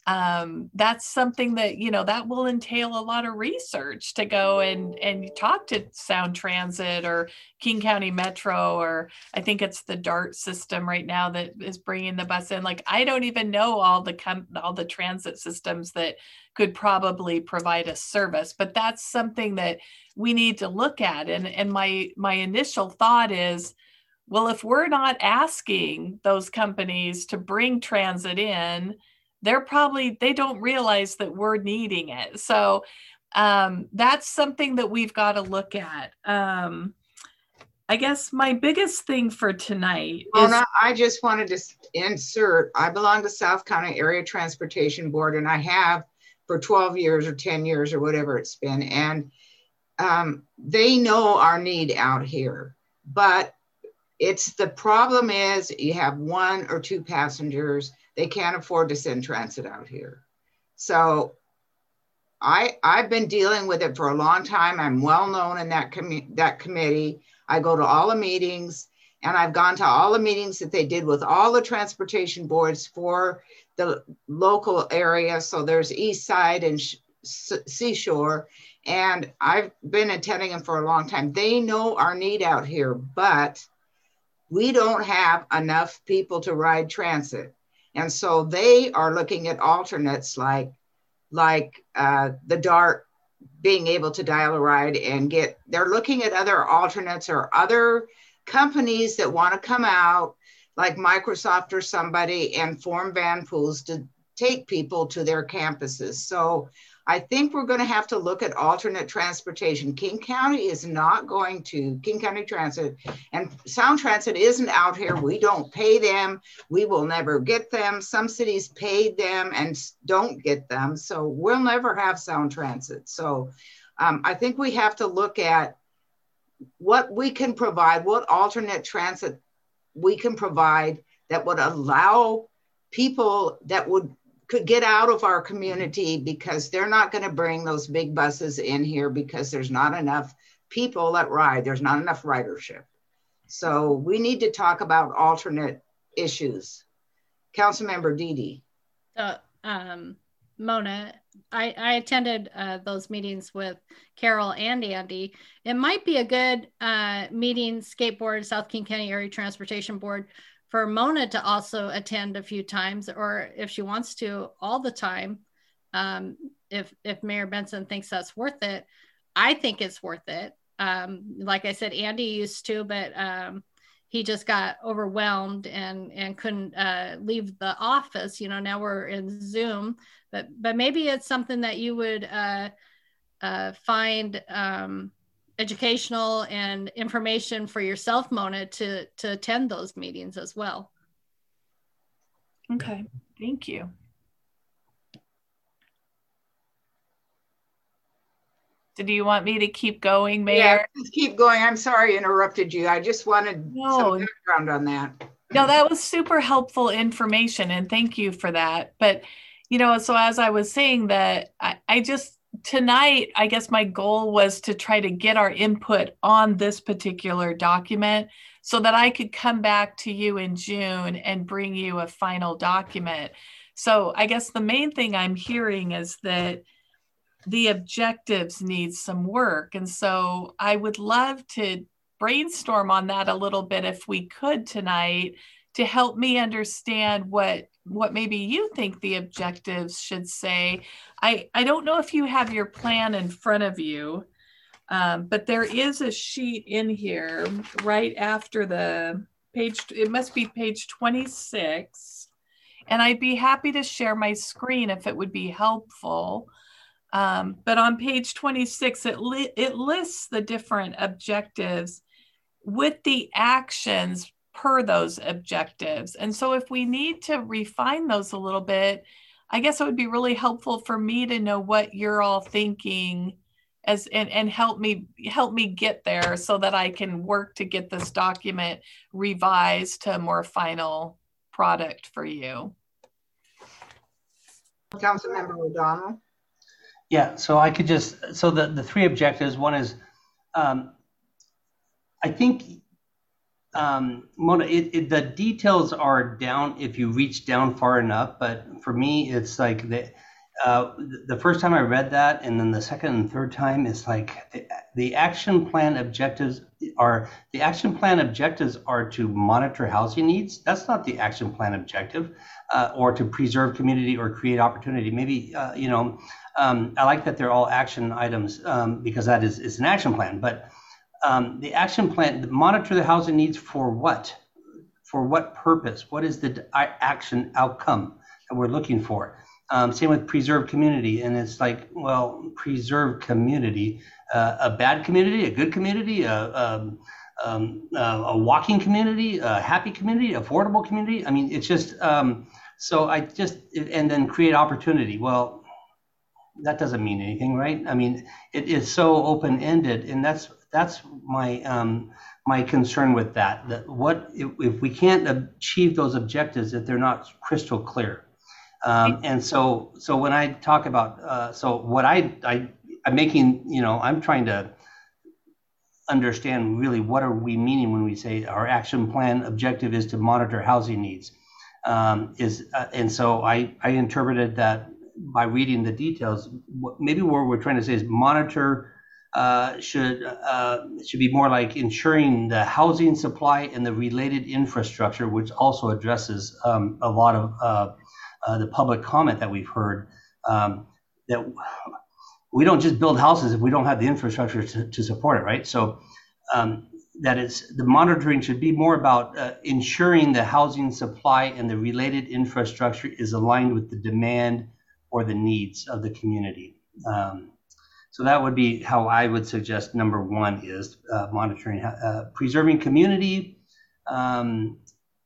um, that's something that, you know, that will entail a lot of research to go and, and talk to Sound Transit or King County Metro, or I think it's the DART system right now that is bringing the bus in. Like, I don't even know all the com- all the transit systems that could probably provide a service, but that's something that we need to look at. And, and my, my initial thought is, well, if we're not asking those companies to bring transit in, they're probably, they don't realize that we're needing it. So um, that's something that we've got to look at. Um, I guess my biggest thing for tonight well, is- no, I just wanted to insert, I belong to South County Area Transportation Board, and I have for twelve years or ten years or whatever it's been. And um, they know our need out here, but it's the problem is you have one or two passengers. They can't afford to send transit out here. So I, I've been dealing with it for a long time. I'm well known in that, com- that committee. I go to all the meetings, and I've gone to all the meetings that they did with all the transportation boards for the local area. So there's East Side and Sh- Seashore, and I've been attending them for a long time. They know our need out here, but we don't have enough people to ride transit. And so they are looking at alternates like, like uh, the DART being able to dial a ride and get, they're looking at other alternates or other companies that want to come out like Microsoft or somebody and form van pools to take people to their campuses. So I think we're going to have to look at alternate transportation. King County is not going to, King County Transit and Sound Transit isn't out here. We don't pay them. We will never get them. Some cities paid them and don't get them. So we'll never have Sound Transit. So um, I think we have to look at what we can provide, what alternate transit we can provide that would allow people that would could get out of our community, because they're not going to bring those big buses in here because there's not enough people that ride. There's not enough ridership. So we need to talk about alternate issues. Councilmember Didi. So, um, Mona, I, I attended uh, those meetings with Carol and Andy. It might be a good uh, meeting, skateboard, South King County Area Transportation Board, for Mona to also attend a few times, or if she wants to all the time, um, if, if Mayor Benson thinks that's worth it. I think it's worth it. Um, like I said, Andy used to, but um, he just got overwhelmed and, and couldn't uh, leave the office. You know, now we're in Zoom, but, but maybe it's something that you would uh, uh, find um, educational and information for yourself, Mona, to, to attend those meetings as well. Okay, thank you. Did you want me to keep going, Mayor? Yeah, just keep going. I'm sorry I interrupted you. I just wanted no. some background on that. No, that was super helpful information, and thank you for that. But, you know, so as I was saying that, I, I just, tonight, I guess my goal was to try to get our input on this particular document so that I could come back to you in June and bring you a final document. So I guess the main thing I'm hearing is that the objectives need some work. And so I would love to brainstorm on that a little bit if we could tonight, to help me understand what what maybe you think the objectives should say. I, I don't know if you have your plan in front of you, um, but there is a sheet in here right after the page, it must be page twenty-six. And I'd be happy to share my screen if it would be helpful. Um, but on page twenty-six, it, li it lists the different objectives with the actions per those objectives. And so if we need to refine those a little bit, I guess it would be really helpful for me to know what you're all thinking as and, and help me help me get there so that I can work to get this document revised to a more final product for you. Councilmember O'Donnell. Yeah, so I could just, so the, the three objectives, one is, um, I think, um, Mona, it, it, the details are down if you reach down far enough, but for me, it's like the, uh, the first time I read that, and then the second and third time, it's like the, the action plan objectives are, the action plan objectives are to monitor housing needs. That's not the action plan objective, uh, or to preserve community or create opportunity. Maybe, uh, you know, um, I like that they're all action items um, because that is, is an action plan, but um, the action plan, monitor the housing needs for what? For what purpose? What is the action outcome that we're looking for? Um, same with preserve community, and it's like, well, preserve community, uh, a bad community, a good community, a, um, um, uh, a walking community, a happy community, affordable community. I mean, it's just, um, so I just, and then create opportunity. Well, that doesn't mean anything, right? I mean, it is so open-ended, and that's that's my um, my concern with that. That what if, if we can't achieve those objectives if they're not crystal clear? Um, and so, so when I talk about, uh, so what I, I, I'm making, you know, I'm trying to understand really what are we meaning when we say our action plan objective is to monitor housing needs. Um, is uh, and so I, I interpreted that by reading the details. Maybe what we're trying to say is monitor uh, should uh, should be more like ensuring the housing supply and the related infrastructure, which also addresses um, a lot of uh, uh, the public comment that we've heard, um, that we don't just build houses if we don't have the infrastructure to, to support it, right? So um, that it's the monitoring should be more about uh, ensuring the housing supply and the related infrastructure is aligned with the demand or the needs of the community. Um, so that would be how I would suggest number one is uh, monitoring, uh, preserving community. Um,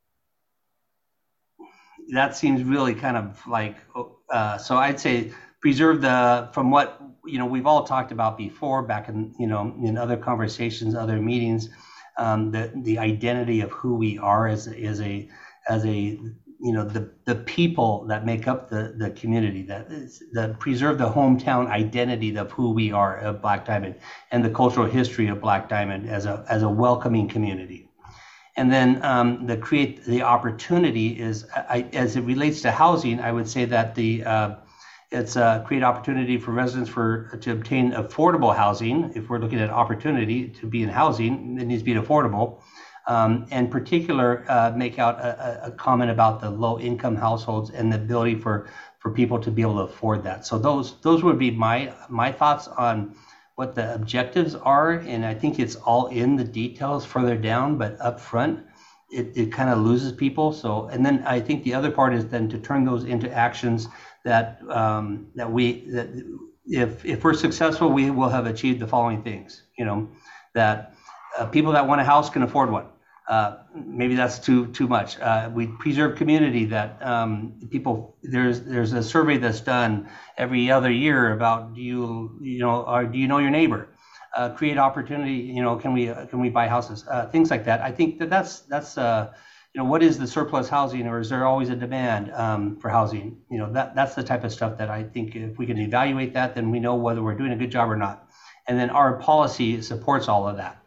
that seems really kind of like, uh, so I'd say preserve the, from what, you know, we've all talked about before back in, you know, in other conversations, other meetings, um, the, the identity of who we are as, as a, as a, you know, the, the people that make up the, the community, that is, the preserve the hometown identity of who we are of Black Diamond and the cultural history of Black Diamond as a, as a welcoming community. And then um, the create the opportunity is, I, as it relates to housing, I would say that the, uh, it's a create opportunity for residents for to obtain affordable housing. If we're looking at opportunity to be in housing, it needs to be affordable. Um, in particular, uh, make out a, a comment about the low income households and the ability for, for people to be able to afford that. So those those would be my my thoughts on what the objectives are. And I think it's all in the details further down, but up front, it, it kind of loses people. So, and then I think the other part is then to turn those into actions that um, that we that if if we're successful, we will have achieved the following things. You know, that uh, people that want a house can afford one. Uh, maybe that's too too much. Uh, we preserve community. That um, people there's there's a survey that's done every other year about do you you know or do you know your neighbor? Uh, create opportunity. You know, can we uh, can we buy houses? Uh, things like that. I think that that's that's. Uh, You know, what is the surplus housing, or is there always a demand um, for housing? You know, that that's the type of stuff that I think if we can evaluate that, then we know whether we're doing a good job or not. And then our policy supports all of that.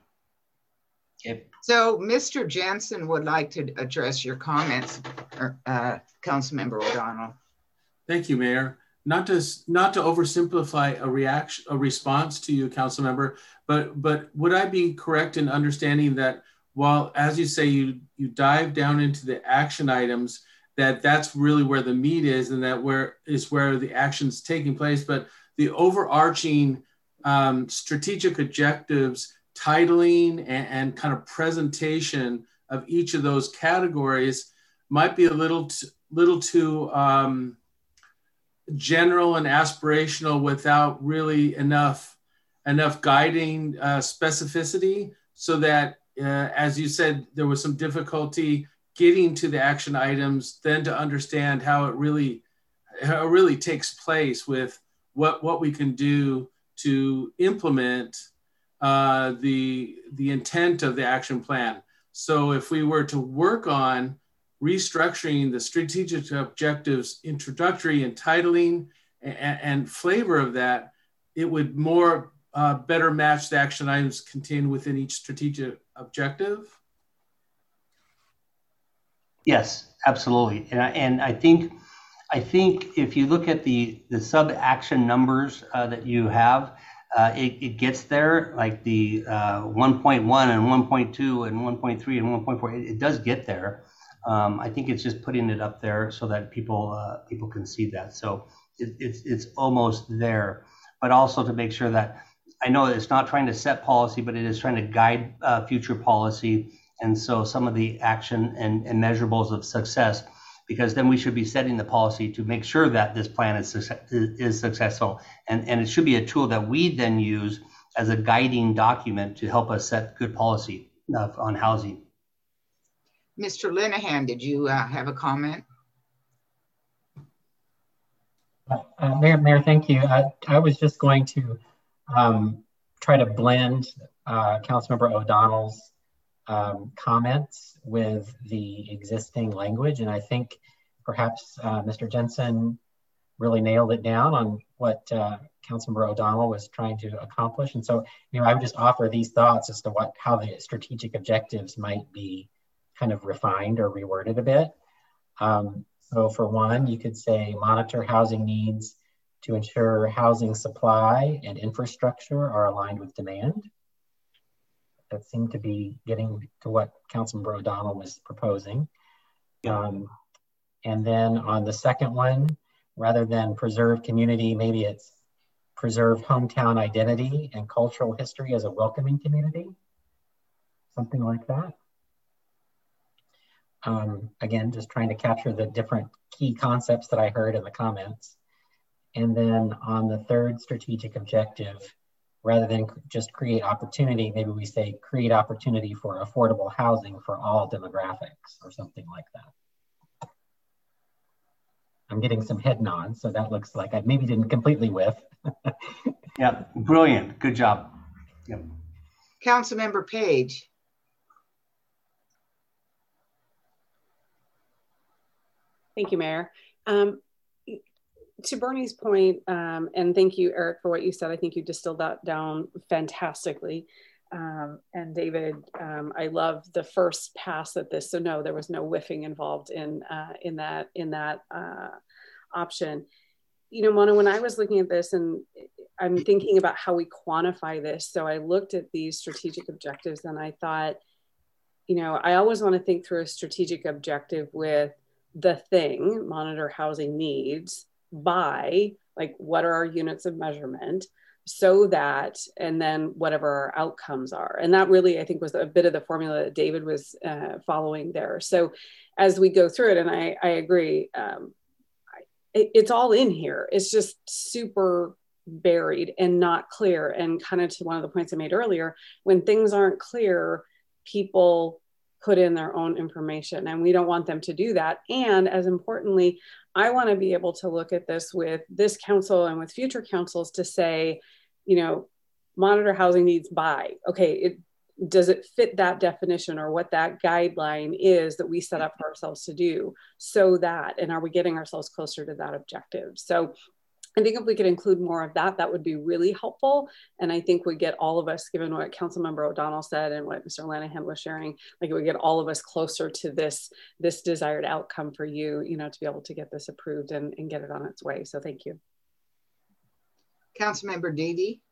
Okay. So Mister Jensen would like to address your comments, uh, Councilmember O'Donnell. Thank you, Mayor. Not to not to oversimplify a reaction, a response to you, Councilmember, but but would I be correct in understanding that while, as you say, you, you dive down into the action items, that that's really where the meat is and that where is where the action's taking place, but the overarching um, strategic objectives, titling and, and kind of presentation of each of those categories might be a little, t- little too um, general and aspirational without really enough, enough guiding uh, specificity so that Uh, as you said, there was some difficulty getting to the action items, then to understand how it really, how it really takes place with what, what we can do to implement uh, the, the intent of the action plan. So if we were to work on restructuring the strategic objectives, introductory and titling and, and flavor of that, it would more uh, better match the action items contained within each strategic objective? Yes, absolutely. And I, and I think I think if you look at the the sub action numbers uh, that you have, uh, it, it gets there, like the uh, one point one and one point two and one point three and one point four. It, it does get there. Um, I think it's just putting it up there so that people uh, people can see that. So it, it's it's almost there, but also to make sure that. I know it's not trying to set policy, but it is trying to guide uh, future policy. And so some of the action and, and measurables of success, because then we should be setting the policy to make sure that this plan is, success, is successful. And, and it should be a tool that we then use as a guiding document to help us set good policy uh, on housing. Mister Linehan, did you uh, have a comment? Uh, Mayor, Mayor, thank you. I, I was just going to Um, try to blend uh, Councilmember O'Donnell's um, comments with the existing language. And I think perhaps uh, Mister Jensen really nailed it down on what uh, Councilmember O'Donnell was trying to accomplish. And so, you know, I would just offer these thoughts as to what how the strategic objectives might be kind of refined or reworded a bit. Um, so for one, you could say monitor housing needs to ensure housing supply and infrastructure are aligned with demand. That seemed to be getting to what Councilmember O'Donnell was proposing. Um, and then on the second one, rather than preserve community, maybe it's preserve hometown identity and cultural history as a welcoming community, something like that. Um, again, just trying to capture the different key concepts that I heard in the comments. And then on the third strategic objective, rather than just create opportunity, maybe we say create opportunity for affordable housing for all demographics or something like that. I'm getting some head nods, so that looks like I maybe didn't completely whiff. Yeah, brilliant, good job. Yep. Councilmember Page. Thank you, Mayor. Um, to Bernie's point, um, and thank you, Eric, for what you said. I think you distilled that down fantastically. Um, and David, um, I love the first pass at this. So no, there was no whiffing involved in uh, in that in that uh, option. You know, Mona, when I was looking at this, and I'm thinking about how we quantify this. So I looked at these strategic objectives, and I thought, you know, I always want to think through a strategic objective with the thing, monitor housing needs, by like what are our units of measurement, so that, and then whatever our outcomes are. And that really, I think, was a bit of the formula that David was uh, following there. So as we go through it, and I, I agree, um, it, it's all in here. It's just super buried and not clear. And kind of to one of the points I made earlier, when things aren't clear, people put in their own information, and we don't want them to do that. And as importantly, I want to be able to look at this with this council and with future councils to say, you know, monitor housing needs by, okay, it, does it fit that definition or what that guideline is that we set up for ourselves to do, so that, and are we getting ourselves closer to that objective? So I think if we could include more of that, that would be really helpful. And I think we get all of us, given what Councilmember O'Donnell said and what Mister Lanahan was sharing, like it would get all of us closer to this, this desired outcome for you, you know, to be able to get this approved and, and get it on its way. So thank you. Councilmember Dede.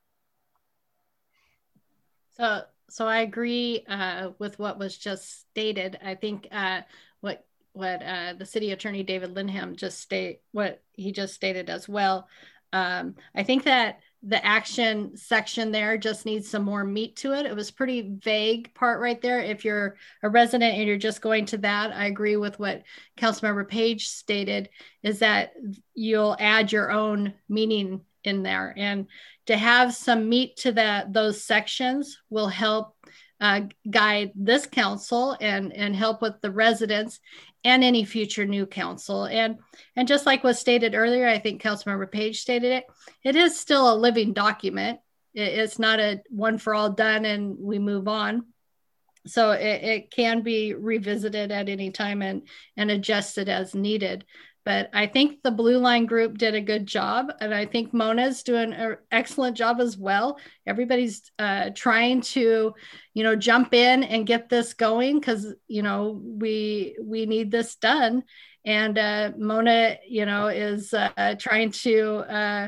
So, so I agree uh, with what was just stated. I think uh, what what uh, the city attorney David Linham just state what he just stated as well. Um, I think that the action section there just needs some more meat to it. It was pretty vague part right there. If you're a resident and you're just going to that, I agree with what Councilmember Page stated, is that you'll add your own meaning in there, and to have some meat to that, those sections will help uh, guide this council and, and help with the residents and any future new council. And, and just like was stated earlier, I think Councilmember Page stated it, it is still a living document. It, it's not a one for all done and we move on. So it, it can be revisited at any time and, and adjusted as needed. But I think the Blue Line Group did a good job. And I think Mona's doing an excellent job as well. Everybody's uh, trying to, you know, jump in and get this going because, you know, we we need this done. And uh, Mona, you know, is uh, trying to uh,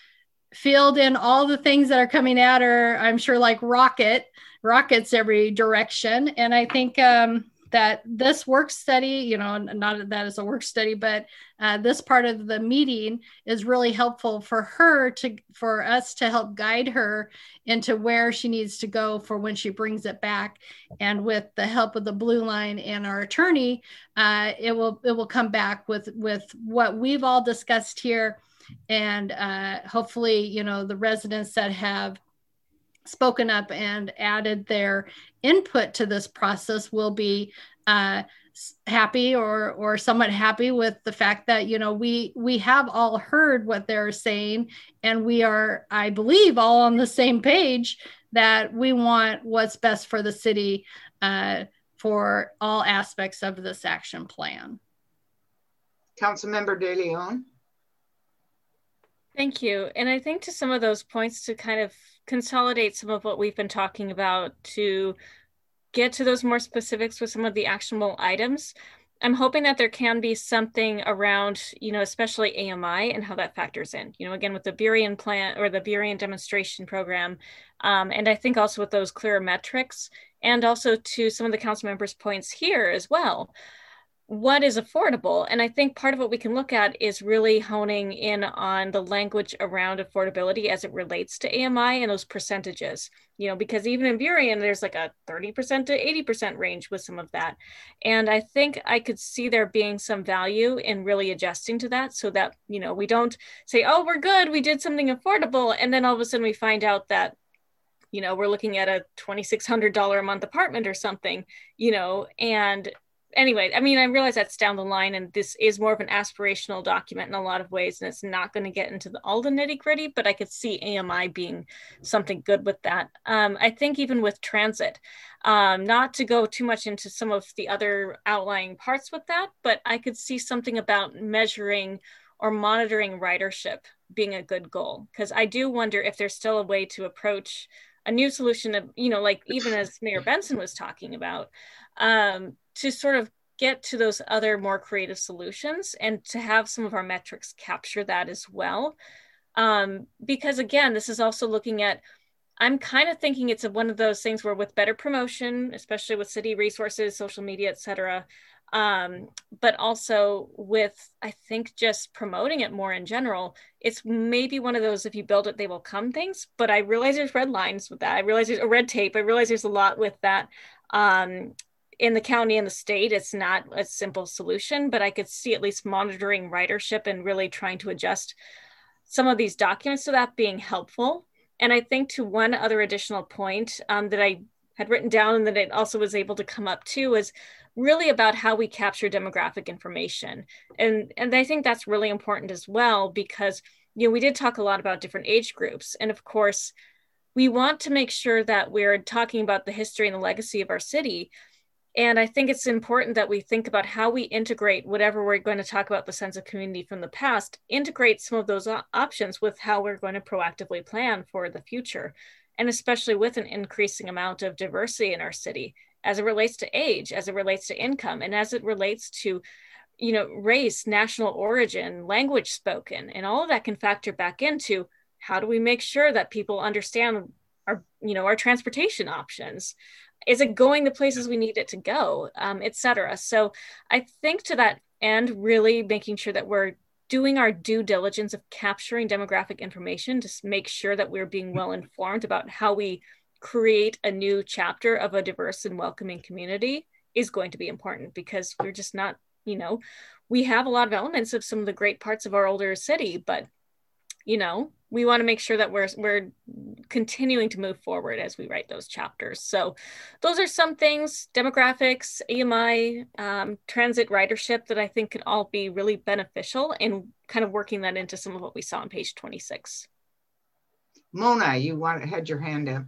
field in all the things that are coming at her, I'm sure, like rocket, rockets every direction. And I think um, that this work study, you know, not that as a work study, but uh, this part of the meeting is really helpful for her to, for us to help guide her into where she needs to go for when she brings it back. And with the help of the Blue Line and our attorney, uh, it will, it will come back with, with what we've all discussed here. And uh, hopefully, you know, the residents that have spoken up and added their input to this process will be uh, happy or or somewhat happy with the fact that, you know, we we have all heard what they're saying, and we are, I believe, all on the same page that we want what's best for the city uh, for all aspects of this action plan. Councilmember De Leon. Thank you. And I think to some of those points, to kind of consolidate some of what we've been talking about, to get to those more specifics with some of the actionable items, I'm hoping that there can be something around, you know, especially A M I and how that factors in, you know, again, with the Burien plan or the Burien demonstration program. Um, and I think also with those clearer metrics, and also to some of the council members' points here as well, what is affordable? And I think part of what we can look at is really honing in on the language around affordability as it relates to A M I and those percentages, you know, because even in Burien, there's like a thirty percent to eighty percent range with some of that. And I think I could see there being some value in really adjusting to that so that, you know, we don't say, oh, we're good, we did something affordable. And then all of a sudden we find out that, you know, we're looking at a twenty-six hundred dollars a month apartment or something, you know, and anyway, I mean, I realize that's down the line, and this is more of an aspirational document in a lot of ways, and it's not going to get into the, all the nitty gritty, but I could see A M I being something good with that. Um, I think even with transit, um, not to go too much into some of the other outlying parts with that, but I could see something about measuring or monitoring ridership being a good goal, because I do wonder if there's still a way to approach a new solution of, you know, like even as Mayor Benson was talking about, um, to sort of get to those other more creative solutions and to have some of our metrics capture that as well. Um, because again, this is also looking at, I'm kind of thinking it's a, one of those things where with better promotion, especially with city resources, social media, et cetera, um, but also with, I think, just promoting it more in general, it's maybe one of those, if you build it, they will come things. But I realize there's red lines with that. I realize there's a red tape. I realize there's a lot with that. Um, in the county and the state, it's not a simple solution, but I could see at least monitoring ridership and really trying to adjust some of these documents to that being helpful. And I think to one other additional point um, that I had written down and that it also was able to come up to is really about how we capture demographic information. And, and I think that's really important as well, because, you know, we did talk a lot about different age groups. And of course, we want to make sure that we're talking about the history and the legacy of our city. And I think it's important that we think about how we integrate whatever we're going to talk about, the sense of community from the past, integrate some of those options with how we're going to proactively plan for the future. And especially with an increasing amount of diversity in our city, as it relates to age, as it relates to income, and as it relates to, you know, race, national origin, language spoken, and all of that can factor back into how do we make sure that people understand our, you know, our transportation options. Is it going the places we need it to go, um, et cetera. So I think to that end, really making sure that we're doing our due diligence of capturing demographic information to make sure that we're being well informed about how we create a new chapter of a diverse and welcoming community is going to be important, because we're just not, you know, we have a lot of elements of some of the great parts of our older city, but, you know, we want to make sure that we're we're continuing to move forward as we write those chapters. So those are some things, demographics, A M I, um, transit ridership, that I think can all be really beneficial in kind of working that into some of what we saw on page twenty-six. Mona, you want, had your hand up.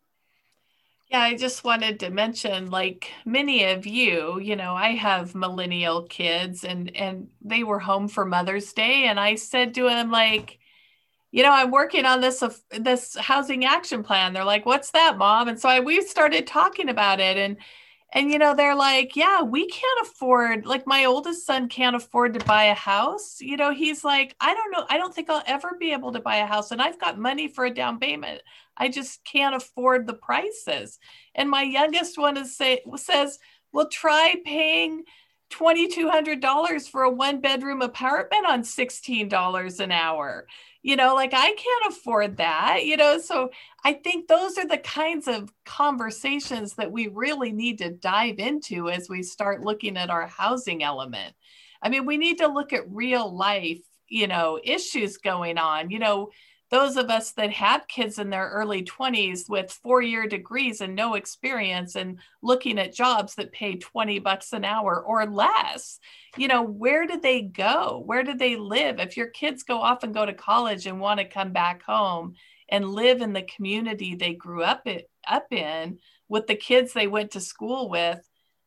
Yeah, I just wanted to mention, like many of you, you know, I have millennial kids, and and they were home for Mother's Day, and I said to them, like, you know, I'm working on this, uh, this housing action plan. They're like, what's that, Mom? And so I, we started talking about it, and, and, you know, they're like, yeah, we can't afford, like my oldest son can't afford to buy a house. You know, he's like, I don't know. I don't think I'll ever be able to buy a house, and I've got money for a down payment. I just can't afford the prices. And my youngest one is say, says, well, try paying twenty-two hundred dollars for a one bedroom apartment on sixteen dollars an hour. You know, like I can't afford that, you know, so I think those are the kinds of conversations that we really need to dive into as we start looking at our housing element. I mean, we need to look at real life, you know, issues going on. You know, those of us that have kids in their early twenties with four-year degrees and no experience and looking at jobs that pay twenty bucks an hour or less, you know, where do they go? Where do they live? If your kids go off and go to college and want to come back home and live in the community they grew up, it, up in with the kids they went to school with,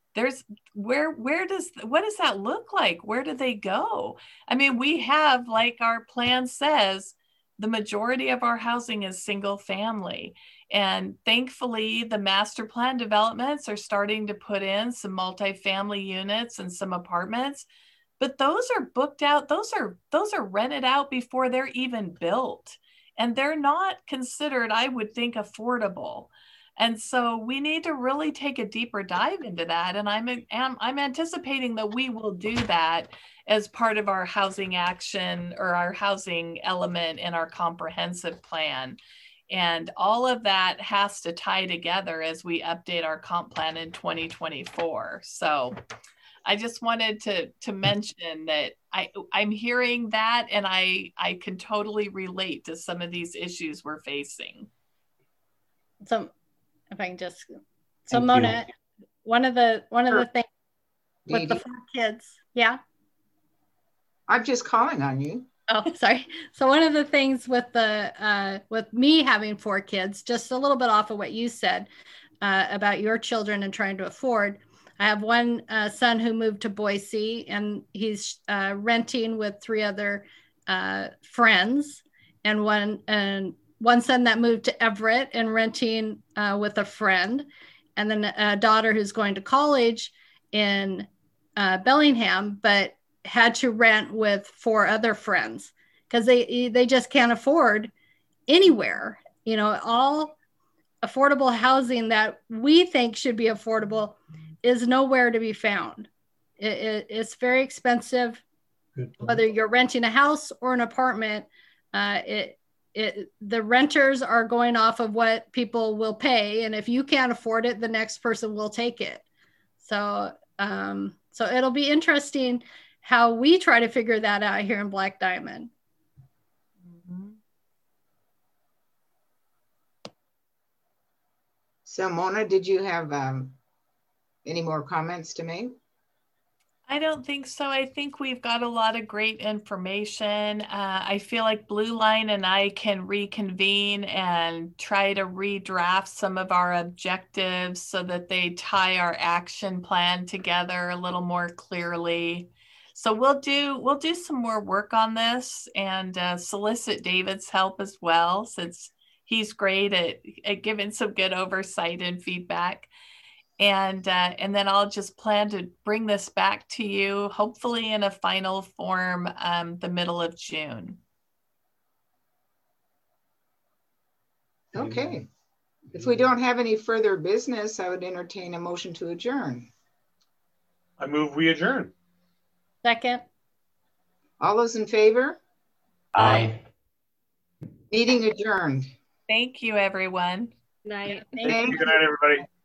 there's where where does what does that look like? Where do they go? I mean, we have, like our plan says, the majority of our housing is single family. And thankfully, the master plan developments are starting to put in some multifamily units and some apartments, but those are booked out. Those are those are rented out before they're even built. And they're not considered, I would think, affordable. And so we need to really take a deeper dive into that. And I'm, I'm, I'm anticipating that we will do that as part of our housing action or our housing element in our comprehensive plan. And all of that has to tie together as we update our comp plan in twenty twenty-four. So I just wanted to, to mention that I, I'm hearing that, and I, I can totally relate to some of these issues we're facing. So if I can just, so Thank Mona, you. one of the, one of the things with Dee Dee. the four kids, yeah? I'm just calling on you. Oh, sorry. So one of the things with the, uh, with me having four kids, just a little bit off of what you said uh, about your children and trying to afford, I have one uh, son who moved to Boise, and he's uh, renting with three other uh, friends, and one and one son that moved to Everett and renting uh, with a friend, and then a daughter who's going to college in uh, Bellingham, but had to rent with four other friends because they they just can't afford anywhere. You know, all affordable housing that we think should be affordable is nowhere to be found. It, it, it's very expensive, whether you're renting a house or an apartment. Uh, it, it, the renters are going off of what people will pay. And if you can't afford it, the next person will take it. So, um, so it'll be interesting how we try to figure that out here in Black Diamond. Mm-hmm. So Mona, did you have um, any more comments to make? I don't think so. I think we've got a lot of great information. Uh, I feel like Blue Line and I can reconvene and try to redraft some of our objectives so that they tie our action plan together a little more clearly. So we'll do we'll do some more work on this and uh, solicit David's help as well, since he's great at, at giving some good oversight and feedback. And, uh, and then I'll just plan to bring this back to you, hopefully in a final form, um, the middle of June. Okay. If we don't have any further business, I would entertain a motion to adjourn. I move we adjourn. Second. All those in favor? Aye. Meeting adjourned. Thank you, everyone. Good night. Thank you. Good night, everybody.